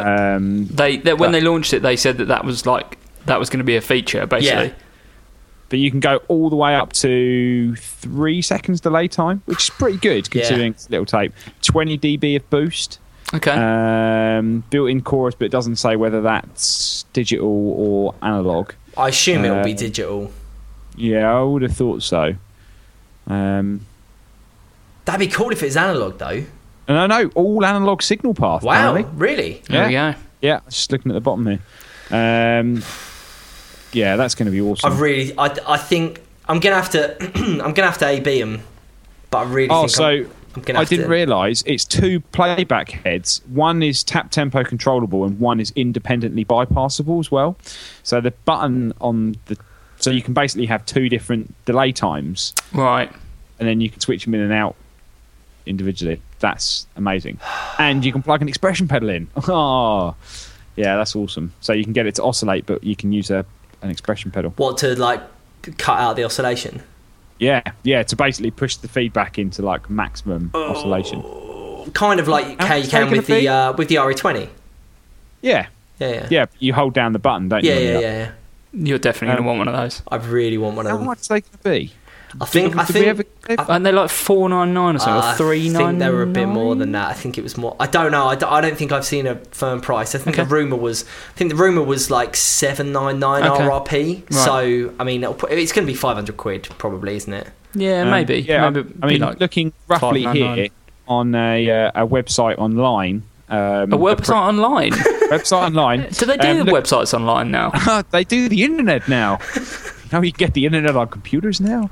When they launched it, they said that was going to be a feature basically. Yeah. But you can go all the way up to 3 seconds delay time, which is pretty good considering it's a little tape. 20 dB of boost. Okay. Built-in chorus, but it doesn't say whether that's digital or analog. I assume it will be digital. Yeah, I would have thought so. That'd be cool if it's analog, though. No, all analog signal path. Wow, apparently. really? There we go. Yeah, just looking at the bottom here. Yeah, that's going to be awesome. I think I'm gonna have to A/B them, but I really think I'm gonna have to. Didn't realise it's 2 playback heads. One is tap tempo controllable and one is independently bypassable as well. So the button so you can basically have 2 different delay times. Right. And then you can switch them in and out individually. That's amazing. And you can plug an expression pedal in. Oh, yeah, that's awesome. So you can get it to oscillate, but you can use an expression pedal. What, to cut out the oscillation? Yeah, to basically push the feedback into maximum oscillation. Kind of like how you can with the RE20. Yeah. You hold down the button, don't you? Yeah. You're definitely going to want one of those. I really want one of them. How much are they going to be? I think aren't they like $4.99 or something, or $3.99? I think they were a bit more than that. I think it was more. I don't know. I don't think I've seen a firm price. I think the rumor was like $7.99 RRP. Right. So I mean, it's going to be 500 quid probably, isn't it? Yeah, maybe. Yeah, I mean, looking roughly here on a website online. A website online? Website online. Do they do the websites online now? They do the internet now. You can get the internet on computers now.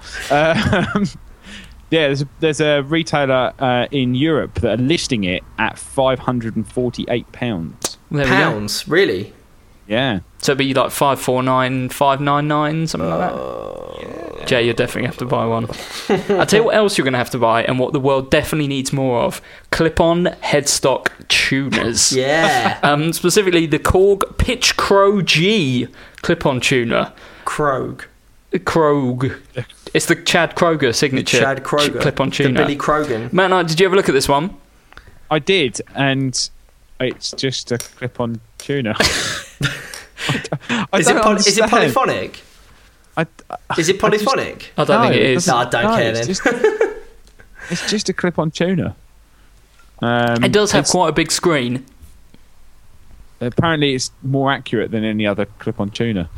There's a retailer in Europe that are listing it at £548. Pounds? Really? Yeah. So it'd be like 549, 599, something like that. Yeah. Jay, you definitely have to buy one. I'll tell you what else you're going to have to buy, and what the world definitely needs more of: clip-on headstock tuners. Yeah. Specifically the Korg Pitch Crow G clip-on tuner. Krog. It's the Chad Kroger signature. Chad Kroger. Clip-on tuner. The Billy Krogan. Matt, did you ever look at this one? I did, and it's just a clip-on tuner. Is it polyphonic? Is it polyphonic? I don't think it is. No, I don't care then. It's just a clip-on tuner. It does have quite a big screen. Apparently, it's more accurate than any other clip-on tuner.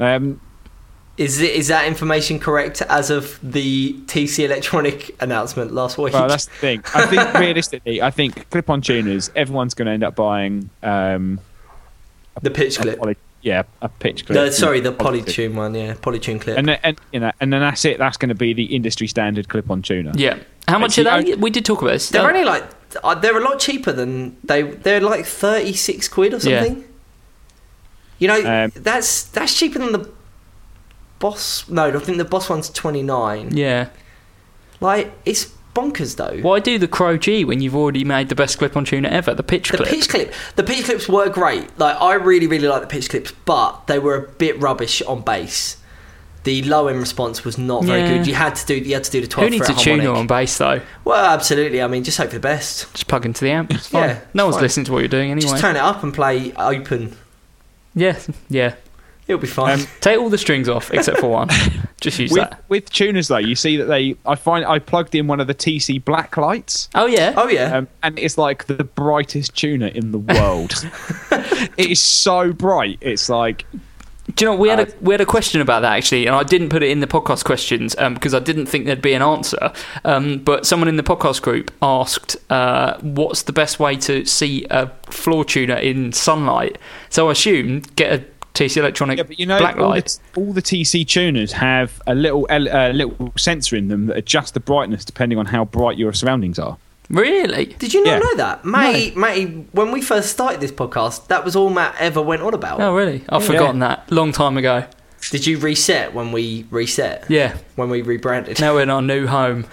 Is that information correct as of the TC Electronic announcement last week? Well, that's the thing. I think realistically, clip-on tuners, everyone's going to end up buying the pitch clip. A pitch clip. No, sorry, the Polytune one. Yeah, Polytune clip. And then that's it. That's going to be the industry standard clip-on tuner. Yeah. How much are they? We did talk about this. They're only like they're a lot cheaper than they're like £36 or something. Yeah. You know, that's cheaper than the Boss. No, I think the Boss one's 29. Yeah. Like, it's bonkers though. Why do the Crow G when you've already made the best clip-on tuner ever? The pitch clip. The pitch clips were great. Like, I really, really like the pitch clips, but they were a bit rubbish on bass. The low end response was not very good. You had to do the 12. Who needs a tuner on bass though? Well, absolutely. I mean, just hope for the best. Just plug into the amp. It's fine. No one's listening to what you're doing anyway. Just turn it up and play open. Yeah. It'll be fine. Take all the strings off except for one. Just use that. With tuners though, you see that I plugged in one of the TC black lights. Oh yeah. And it's like the brightest tuner in the world. It is so bright. It's like. Do you know, we had a question about that actually, and I didn't put it in the podcast questions because I didn't think there'd be an answer. But someone in the podcast group asked, "What's the best way to see a floor tuner in sunlight?" So I assumed get a TC Electronic black light. All the TC tuners have a little sensor in them that adjusts the brightness depending on how bright your surroundings are. Really? Did you not know that? Matty, when we first started this podcast, that was all Matt ever went on about. Oh, really? I've forgotten that. Long time ago. Did you reset when we reset? Yeah. When we rebranded? Now we're in our new home.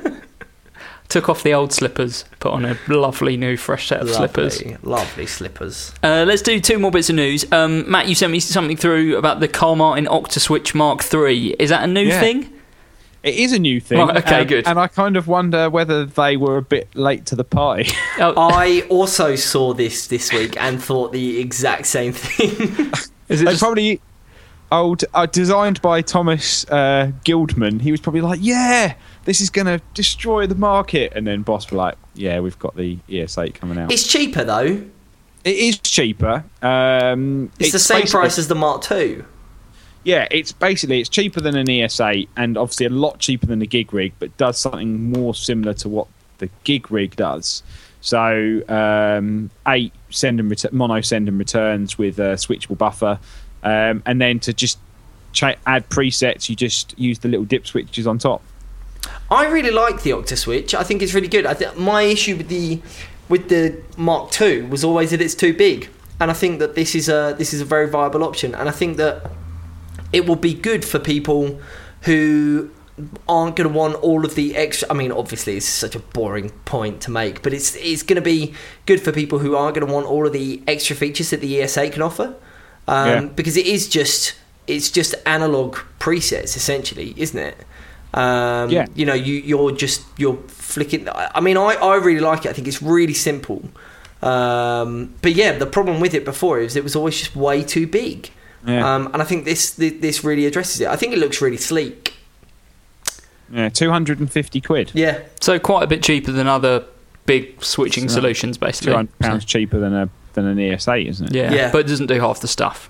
Took off the old slippers, put on a lovely new fresh set of slippers. Lovely slippers. Let's do two more bits of news. Matt, you sent me something through about the Carl Martin Octaswitch Mark III. Is that a new thing? It is a new thing. Right, okay, good. And I kind of wonder whether they were a bit late to the party. I also saw this week and thought the exact same thing. Is it probably designed by Thomas Guildman. He was probably like, yeah, this is going to destroy the market. And then Boss were like, yeah, we've got the ES8 coming out. It's cheaper, though. It is cheaper. It's the same price as the Mark II. Yeah, it's cheaper than an ES8 and obviously a lot cheaper than the gig rig, but does something more similar to what the gig rig does. So 8 mono send and returns with a switchable buffer, and then to just add presets, you just use the little dip switches on top. I really like the Octaswitch. I think it's really good. My issue with the Mark II was always that it's too big, and I think that this is a very viable option, and I think that it will be good for people who aren't going to want all of the extra. I mean, obviously, it's such a boring point to make, but it's going to be good for people who aren't going to want all of the extra features that the ES8 can offer, because it's just analog presets essentially, isn't it? You know, you're flicking. I mean, I really like it. I think it's really simple. But yeah, the problem with it before is it was always just way too big. Yeah. And I think this really addresses it. I think it looks really sleek. Yeah, £250. Yeah. So quite a bit cheaper than other big switching solutions, basically. £200 cheaper than an ES8, isn't it? Yeah, but it doesn't do half the stuff.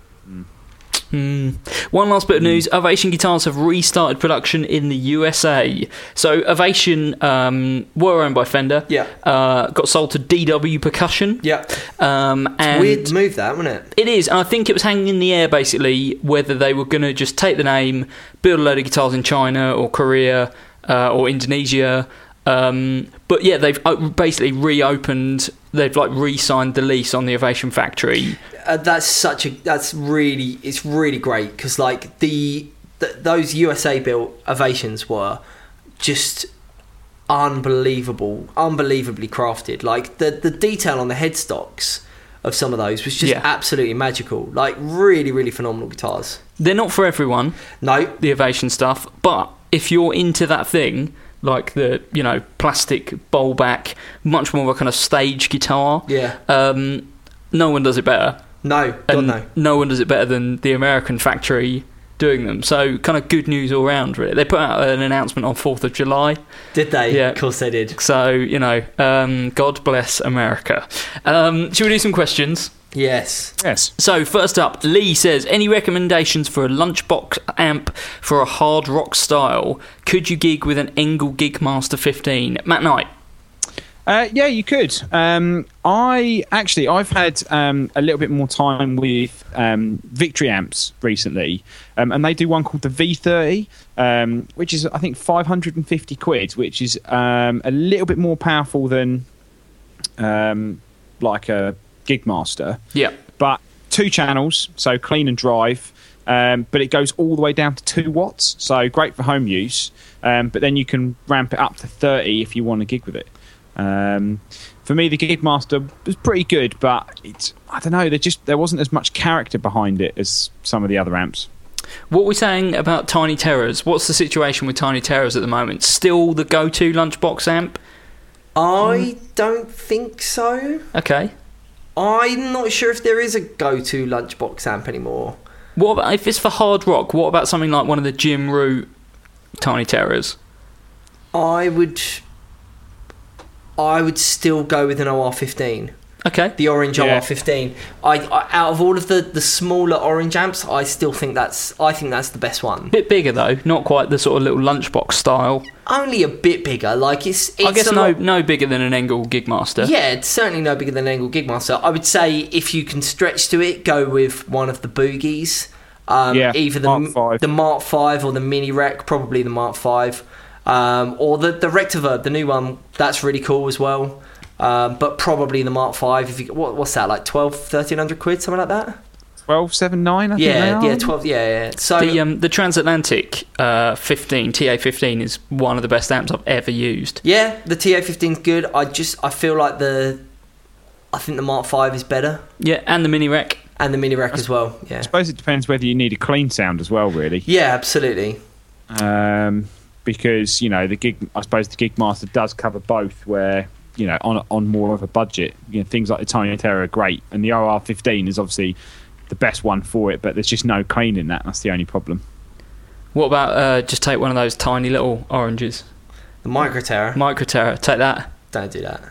One last bit of news. Ovation guitars have restarted production in the USA. So Ovation were owned by Fender. Yeah. Got sold to DW Percussion. Yeah. And weird move that, wasn't it? It is. And I think it was hanging in the air, basically, whether they were going to just take the name, build a load of guitars in China or Korea or Indonesia. But yeah, they've basically reopened. They've re-signed the lease on the Ovation factory. It's really great because those USA built Ovations were just unbelievably crafted. Like the detail on the headstocks of some of those was just absolutely magical. Like really, really phenomenal guitars. They're not for everyone. No, the Ovation stuff. But if you're into that thing, like the plastic bowl back, much more of a kind of stage guitar. Yeah. No one does it better. No, God no. No one does it better than the American factory doing them. So kind of good news all round, really. They put out an announcement on 4th of July. Did they? Yeah. Of course they did. So, God bless America. Should we do some questions? Yes. So first up, Lee says, any recommendations for a lunchbox amp for a hard rock style? Could you gig with an Engel Gigmaster 15? Matt Knight. Yeah, you could. I've had a little bit more time with Victory amps recently, and they do one called the V30, which is I think 550 quid, which is a little bit more powerful than like a Gigmaster. Yeah. But 2 channels, so clean and drive. But it goes all the way down to 2 watts, so great for home use. But then you can ramp it up to 30 if you want to gig with it. For me, the Gigmaster was pretty good, but I don't know. There wasn't as much character behind it as some of the other amps. What are we saying about Tiny Terrors? What's the situation with Tiny Terrors at the moment? Still the go-to lunchbox amp? I don't think so. Okay. I'm not sure if there is a go-to lunchbox amp anymore. What about if it's for hard rock? What about something like one of the Jim Root Tiny Terrors? I would still go with an OR15. Okay. The orange OR15. I out of all of the smaller orange amps, I think that's the best one. Bit bigger though, not quite the sort of little lunchbox style. Only a bit bigger. Like it's I guess no bigger than an Engel Gigmaster. Yeah, it's certainly no bigger than an Engel Gigmaster. I would say if you can stretch to it, go with one of the Boogies. Either the Mark 5 or the Mini Rec, probably the Mark 5. Or the Rectiverb, the new one, that's really cool as well. But probably the Mark 5. If you, what's that, like 1,300 quid, something like that? 1279, I think. Yeah, 12. Yeah. So the Transatlantic 15 TA15 is one of the best amps I've ever used. Yeah, the TA15's good. I feel like I think the Mark 5 is better. Yeah, and the Mini Rec. And the Mini Rec as well. Yeah. I suppose it depends whether you need a clean sound as well, really. Yeah, absolutely. Because I suppose the Gigmaster does cover both, where on more of a budget, things like the Tiny Terror are great, and the OR15 is obviously the best one for it, but there's just no clean in that. That's the only problem. What about just take one of those tiny little oranges? The Micro Terror, take that. Don't do that.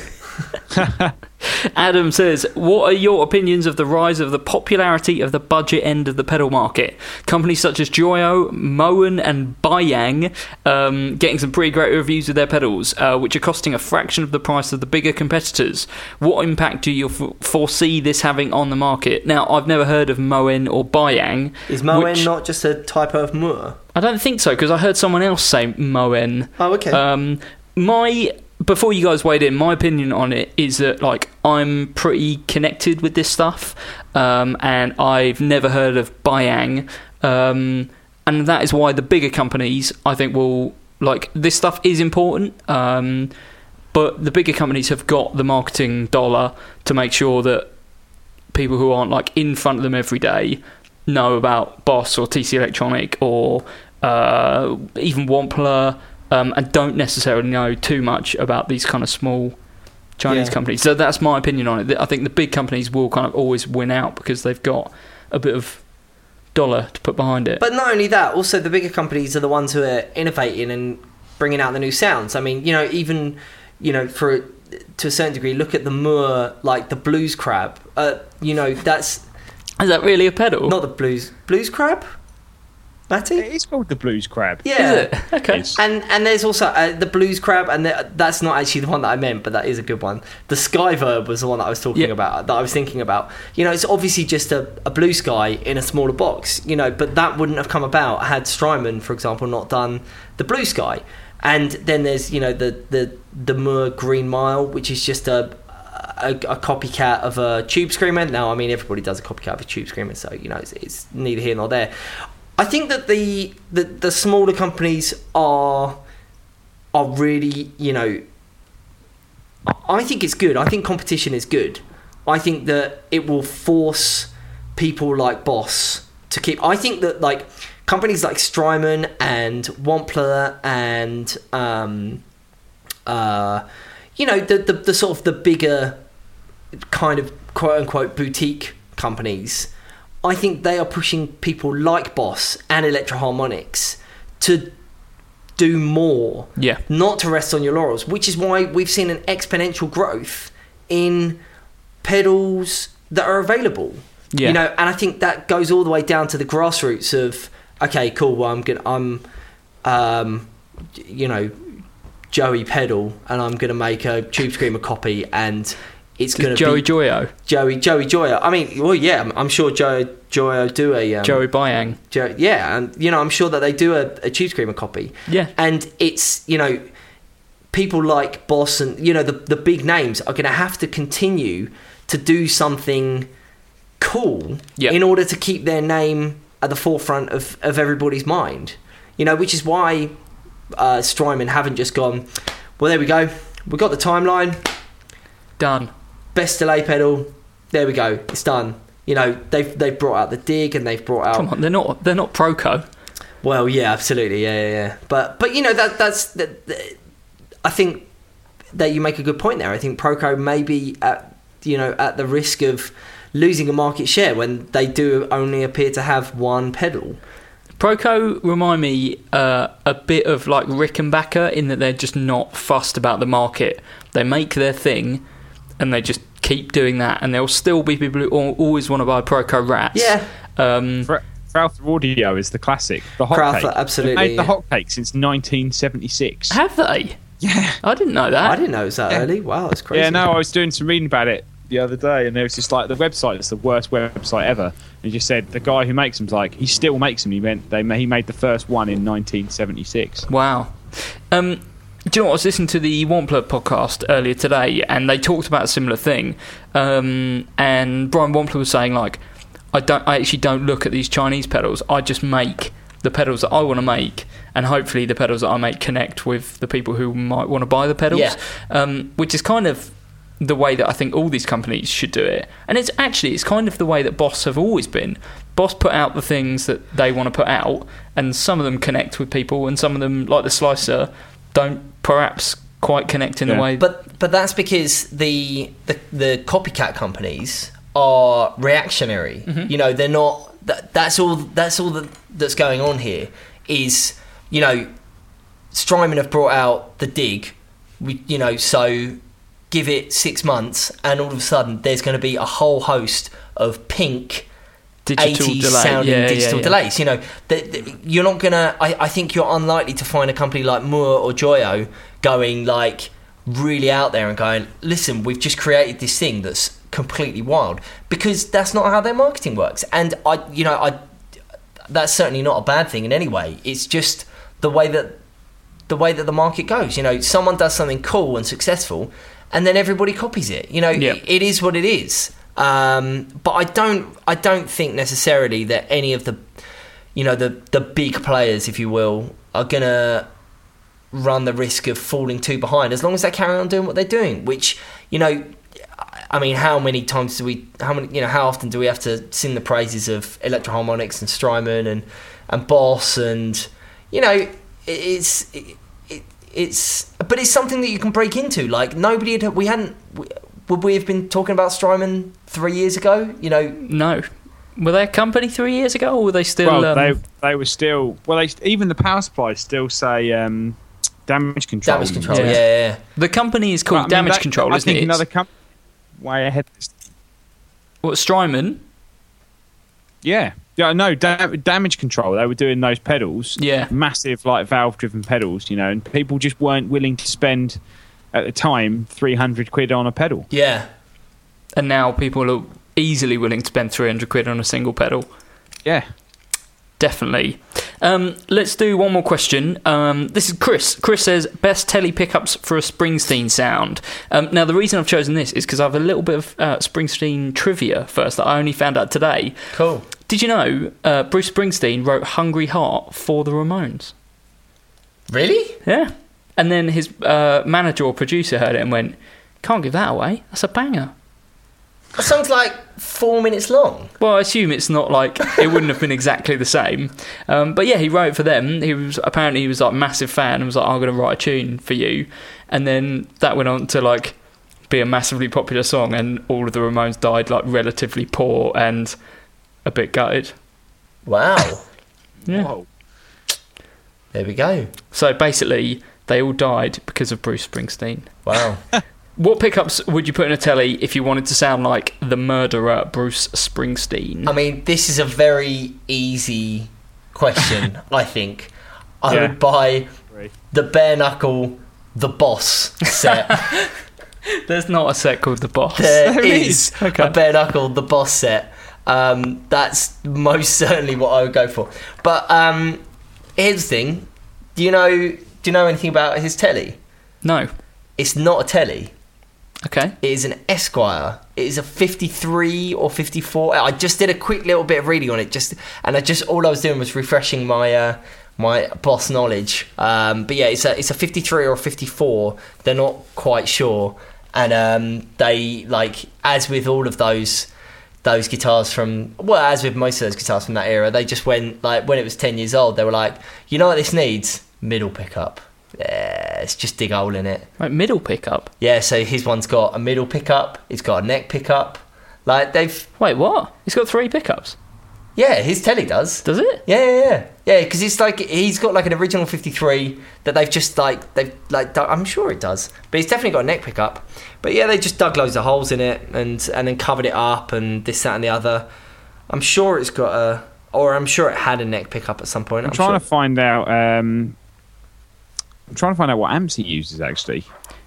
Adam says, what are your opinions of the rise of the popularity of the budget end of the pedal market? Companies such as Joyo, Moen and Bayang getting some pretty great reviews of their pedals, which are costing a fraction of the price of the bigger competitors. What impact do you foresee this having on the market? Now, I've never heard of Moen or Bayang. Is Moen not just a type of Moor? I don't think so, because I heard someone else say Moen. Oh, okay. Before you guys weighed in, my opinion on it is that I'm pretty connected with this stuff, and I've never heard of Bayang, and that is why the bigger companies, I think, will this stuff is important, but the bigger companies have got the marketing dollar to make sure that people who aren't in front of them every day know about Boss or TC Electronic or even Wampler. And don't necessarily know too much about these kind of small Chinese companies. So that's my opinion on it. I think the big companies will kind of always win out because they've got a bit of dollar to put behind it. But not only that, also the bigger companies are the ones who are innovating and bringing out the new sounds. I mean, even to a certain degree, look at the Moor, like the Blues Crab. That's... Is that really a pedal? Not the Blues Crab? Matty? It's called the Blues Crab. Yeah. Is it? Okay. And there's also the Blues Crab, and that's not actually the one that I meant, but that is a good one. The Skyverb was the one that I was talking about, that I was thinking about. It's obviously just a Blue Sky in a smaller box, but that wouldn't have come about had Strymon, for example, not done the Blue Sky. And then there's, the Moor Green Mile, which is just a copycat of a Tube Screamer. Now, I mean, everybody does a copycat of a Tube Screamer, so, it's neither here nor there. I think that the smaller companies are really, I think it's good. I think competition is good. I think that it will force people like Boss to keep... I think that companies like Strymon and Wampler and the sort of the bigger kind of quote unquote boutique companies, I think they are pushing people like Boss and Electro Harmonix to do more, not to rest on your laurels, which is why we've seen an exponential growth in pedals that are available. And I think that goes all the way down to the grassroots of, okay, cool, well, I'm Joey pedal, and I'm gonna make a Tube Screamer copy, and it's gonna Joey be Joyo. Joey Joyo. I mean, well, yeah, I'm sure Joyo do a Joey Byang. And I'm sure that they do a Tube Screamer copy. Yeah, and it's people like Boss and the big names are gonna have to continue to do something cool in order to keep their name at the forefront of everybody's mind. Which is why Strymon haven't just gone, well, there we go, we got the timeline done, best delay pedal, there we go, it's done. They've brought out the Dig, and they've brought out, come on, they're not Proco. Well, yeah, absolutely, yeah. But that's I think that you make a good point there. I think Proco may be at the risk of losing a market share when they do only appear to have one pedal. Proco remind me a bit of like Rickenbacker in that they're just not fussed about the market. They make their thing and they just keep doing that, and there'll still be people who always want to buy Proco Rats. Yeah. Crowther Audio is the classic. The hot Crowther, cake. absolutely. They've made the hot cake since 1976. Have they? Yeah. I didn't know that. I didn't know it was that early. Wow, that's crazy. Yeah, no, I was doing some reading about it the other day, and there was just like, the website is the worst website ever. And he just said the guy who makes them's like, he still makes them. He made the first one in 1976. Wow. Do you know what? I was listening to the Wampler podcast earlier today, and they talked about a similar thing. And Brian Wampler was saying, like, I actually don't look at these Chinese pedals. I just make the pedals that I want to make, and hopefully the pedals that I make connect with the people who might want to buy the pedals. Yeah. Which is kind of the way that I think all these companies should do it. And it's kind of the way that Boss have always been. Boss put out the things that they want to put out, and some of them connect with people, and some of them, like the Slicer, don't perhaps quite connect in the way. But that's because the copycat companies are reactionary. Mm-hmm. They're not. That's all that's going on here. Is Strymon have brought out the Dig. So give it 6 months, and all of a sudden there's going to be a whole host of pink digital 80s delay. sounding digital delays. You're not going to... I think you're unlikely to find a company like Moore or Joyo going like really out there and going, listen, we've just created this thing that's completely wild, because that's not how their marketing works. And that's certainly not a bad thing in any way. It's just the way that the market goes. Someone does something cool and successful, and then everybody copies it. It is what it is. But I don't think necessarily that any of the big players, if you will, are gonna run the risk of falling too behind, as long as they carry on doing what they're doing. Which, I mean, how often do we have to sing the praises of Electro Harmonix and Strymon and Boss, and but it's something that you can break into. Like, would we have been talking about Strymon 3 years ago? No. Were they a company 3 years ago, or were they still... Well, they were still... Well, even the power supplies still say damage control. Damage control, yeah. The company is called Damage Control, isn't it? I think another company way ahead. What, Strymon? Yeah. Yeah, no, Damage Control. They were doing those pedals. Yeah. Massive, like, valve-driven pedals, and people just weren't willing to spend, at the time, 300 quid on a pedal. Yeah. And now people are easily willing to spend 300 quid on a single pedal. Yeah. Definitely. Let's do one more question. This is Chris. Chris says, best telly pickups for a Springsteen sound. Now, the reason I've chosen this is because I have a little bit of Springsteen trivia first that I only found out today. Cool. Did you know Bruce Springsteen wrote Hungry Heart for the Ramones? Really? Yeah. And then his manager or producer heard it and went, can't give that away. That's a banger. That song's like 4 minutes long. Well, I assume it's not like... it wouldn't have been exactly the same. But yeah, he wrote it for them. He was like a massive fan and was like, I'm going to write a tune for you. And then that went on to like be a massively popular song, and all of the Ramones died like relatively poor and a bit gutted. Wow. Yeah. Whoa. There we go. So basically, they all died because of Bruce Springsteen. Wow. What pickups would you put in a telly if you wanted to sound like the murderer Bruce Springsteen? I mean, this is a very easy question, I think. I would buy the Bare Knuckle The Boss set. There's not a set called The Boss. There is Okay. a Bare Knuckle The Boss set. That's most certainly what I would go for. But here's the thing. Do you know anything about his telly? No. It's not a telly. Okay. It is an Esquire. It is a 53 or 54. I just did a quick little bit of reading on it, all I was doing was refreshing my my Boss knowledge. But yeah, it's a 53 or 54. They're not quite sure, and they, like, as with all of those guitars as with most of those guitars from that era, they just went, like, when it was 10 years old, they were like, you know what this needs? Middle pickup. Yeah, let's just dig a hole in it. Like middle pickup? Yeah, so his one's got a middle pickup, it's got a neck pickup. Like, they've... Wait, what? He's got 3 pickups? Yeah, his telly does. Does it? Yeah, because it's like, he's got like an original 53 that they've just I'm sure it does, but he's definitely got a neck pickup. But yeah, they just dug loads of holes in it and then covered it up and this, that and the other. I'm sure it's got I'm sure it had a neck pickup at some point. I'm trying to find out what amps he uses, actually.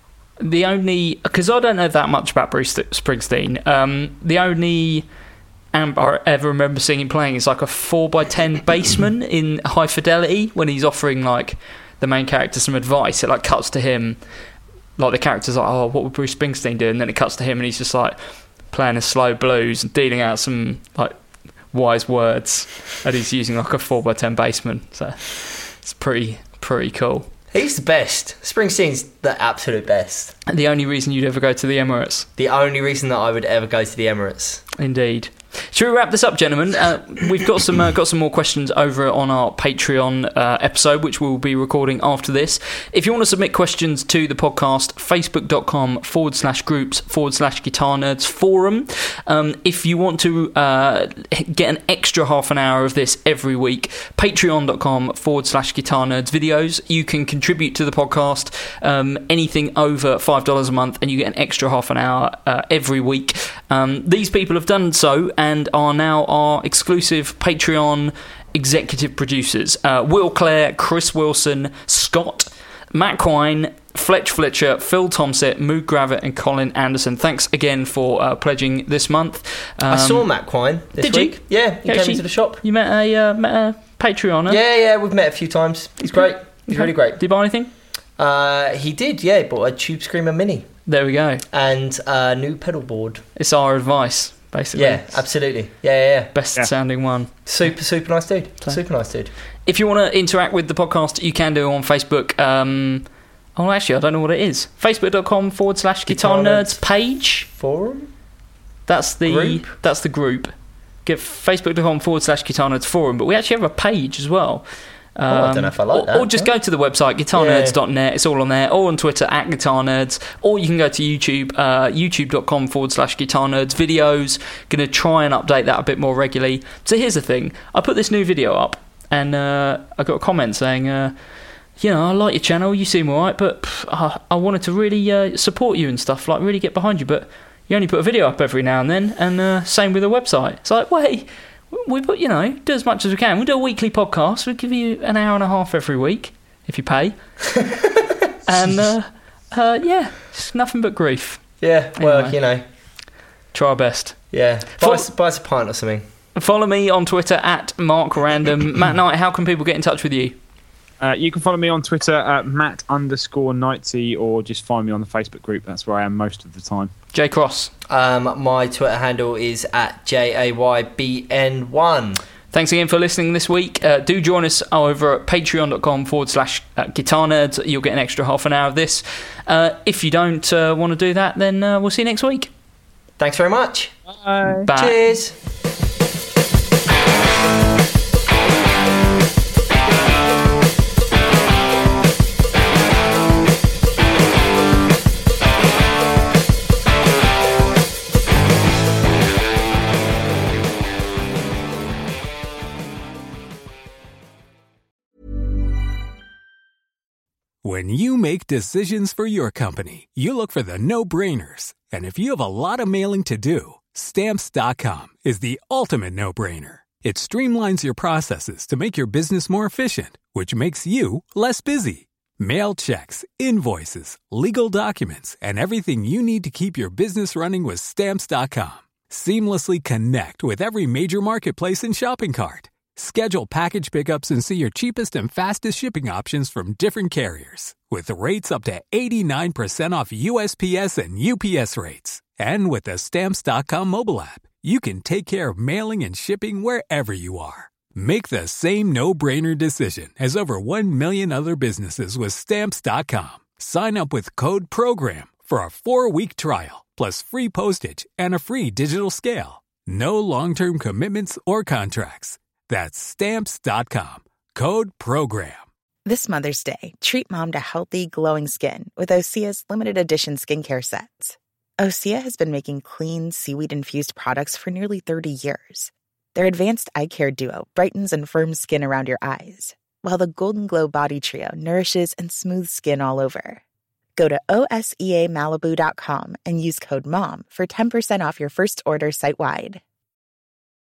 Because I don't know that much about Bruce Springsteen. The only amp I ever remember seeing him playing is like a 4x10 Bassman in High Fidelity, when he's offering, like, the main character some advice. It, like, cuts to him, like, the character's like, oh, what would Bruce Springsteen do? And then it cuts to him and he's just, like, playing a slow blues and dealing out some, like, wise words, and he's using, like, a 4x10 Bassman. So it's pretty cool. He's the best. Springsteen's the absolute best. The only reason you'd ever go to the Emirates. The only reason that I would ever go to the Emirates. Indeed. Should we wrap this up, gentlemen? We've got some more questions over on our Patreon episode, which we'll be recording after this. If you want to submit questions to the podcast, facebook.com/groups/Guitar Nerds forum. If you want to get an extra half an hour of this every week, patreon.com/Guitar Nerds videos. You can contribute to the podcast anything over $5 a month, and you get an extra half an hour every week. These people have done so and are now our exclusive Patreon executive producers. Will Clare, Chris Wilson, Scott, Matt Quine, Fletch Fletcher, Phil Tomsett, Moog Gravett and Colin Anderson. Thanks again for pledging this month. I saw Matt Quine this week. Yeah, he came into the shop. You met a Patreoner? Yeah, we've met a few times. He's great. He's really great. Did he buy anything? He did, yeah. He bought a Tube Screamer Mini. There we go. And a new pedal board. It's our advice, basically. Yeah, absolutely. Yeah. Best sounding one. Super nice dude. Super nice dude. If you want to interact with the podcast, you can do on Facebook. Actually, I don't know what it is. Facebook.com/Guitar Nerds page. Forum? That's the group. That's the group. Get Facebook.com/Guitar Nerds forum, but we actually have a page as well. I don't know if I like that. Or just go to the website, guitarnerds.net. It's all on there. Or on Twitter, @GuitarNerds. Or you can go to YouTube, youtube.com/Guitar Nerds videos. Going to try and update that a bit more regularly. So here's the thing. I put this new video up, and I got a comment saying, I like your channel, you seem alright, but I wanted to really support you and stuff, like really get behind you, but you only put a video up every now and then, and same with the website. It's like, wait... We put, do as much as we can. We'll do a weekly podcast. We'll give you an hour and a half every week, if you pay. And, it's nothing but grief. Yeah, well, anyway. Try our best. Yeah, buy us a pint or something. Follow me on Twitter @MarkRandom. Matt Knight, how can people get in touch with you? You can follow me on Twitter at Matt_Knightsy, or just find me on the Facebook group. That's where I am most of the time. Jay Cross. My Twitter handle is @JAYBN1. Thanks again for listening this week. Do join us over at patreon.com/Guitar Nerds. You'll get an extra half an hour of this. If you don't want to do that, then we'll see you next week. Thanks very much. Bye. Cheers. When you make decisions for your company, you look for the no-brainers. And if you have a lot of mailing to do, Stamps.com is the ultimate no-brainer. It streamlines your processes to make your business more efficient, which makes you less busy. Mail checks, invoices, legal documents, and everything you need to keep your business running with Stamps.com. Seamlessly connect with every major marketplace and shopping cart. Schedule package pickups and see your cheapest and fastest shipping options from different carriers, with rates up to 89% off USPS and UPS rates. And with the Stamps.com mobile app, you can take care of mailing and shipping wherever you are. Make the same no-brainer decision as over 1 million other businesses with Stamps.com. Sign up with code PROGRAM for a 4-week trial, plus free postage and a free digital scale. No long-term commitments or contracts. That's Stamps.com. Code PROGRAM. This Mother's Day, treat mom to healthy, glowing skin with Osea's limited edition skincare sets. Osea has been making clean, seaweed-infused products for nearly 30 years. Their advanced eye care duo brightens and firms skin around your eyes, while the Golden Glow Body Trio nourishes and smooths skin all over. Go to OSEAMalibu.com and use code MOM for 10% off your first order site-wide.